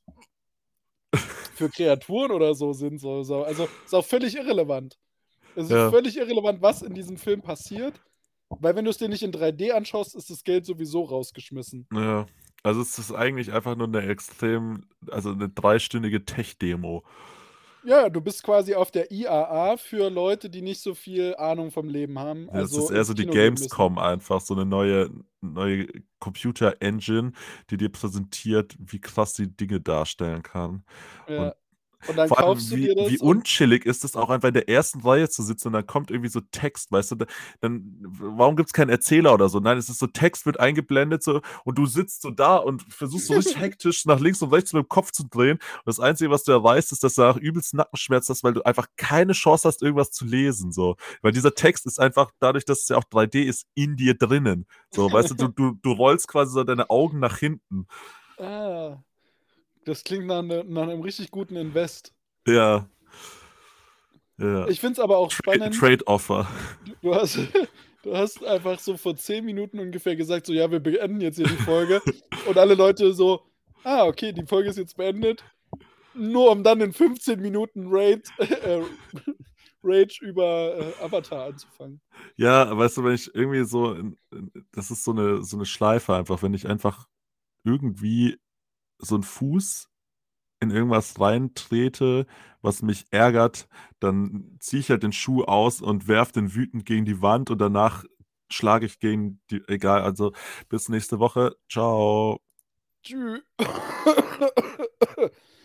für Kreaturen oder so sind, so so. Also, ist auch völlig irrelevant. Es ist Ja. völlig irrelevant, was in diesem Film passiert, weil wenn du's dir nicht in drei D anschaust, ist das Geld sowieso rausgeschmissen. Ja. Also es ist eigentlich einfach nur 'ne extrem also 'ne dreistündige Tech-Demo. Ja, du bist quasi auf der I A A für Leute, die nicht so viel Ahnung vom Leben haben, Ja, es ist also eher so ins die Kino gehen müssen. Gamescom einfach, so 'ne neue neue Computer-Engine, die dir präsentiert, wie krass sie Dinge darstellen kann. Und Ja. Und dann vor allem, kaufst du wie dir wie das und unchillig ist es auch einfach in der ersten Reihe zu sitzen und dann kommt irgendwie so Text, weißt du? Da dann w warum gibt's keinen Erzähler oder so? Nein, es ist so Text wird eingeblendet so und du sitzt so da und versuchst so richtig hektisch nach links und rechts mit dem Kopf zu drehen. Und das Einzige, was du erreichst, ist, dass du danach übelst Nackenschmerzen hast, weil du einfach keine Chance hast, irgendwas zu lesen so. Weil dieser Text ist einfach dadurch, dass es ja auch drei D ist, in dir drinnen. So, weißt du, du du du rollst quasi so deine Augen nach hinten. Ah, das klingt nach 'ne nach 'nem richtig guten Invest. Ja. Ja. Ich finde es aber auch Trade spannend. Trade-Offer. Du du hast du hast einfach so vor zehn Minuten ungefähr gesagt, so: „Ja, wir beenden jetzt hier die Folge.“ Und alle Leute so: „Ah, okay, die Folge ist jetzt beendet.“ Nur um dann in fünfzehn Minuten Raid äh, Rage über, äh, Avatar anzufangen. Ja, weißt du, wenn ich irgendwie so in in das ist so 'ne so 'ne Schleife einfach, wenn ich einfach irgendwie so 'n Fuß in irgendwas reintrete, was mich ärgert, dann ziehe ich halt den Schuh aus und werfe den wütend gegen die Wand und danach schlage ich gegen die egal, also bis nächste Woche. Tschau. Tschü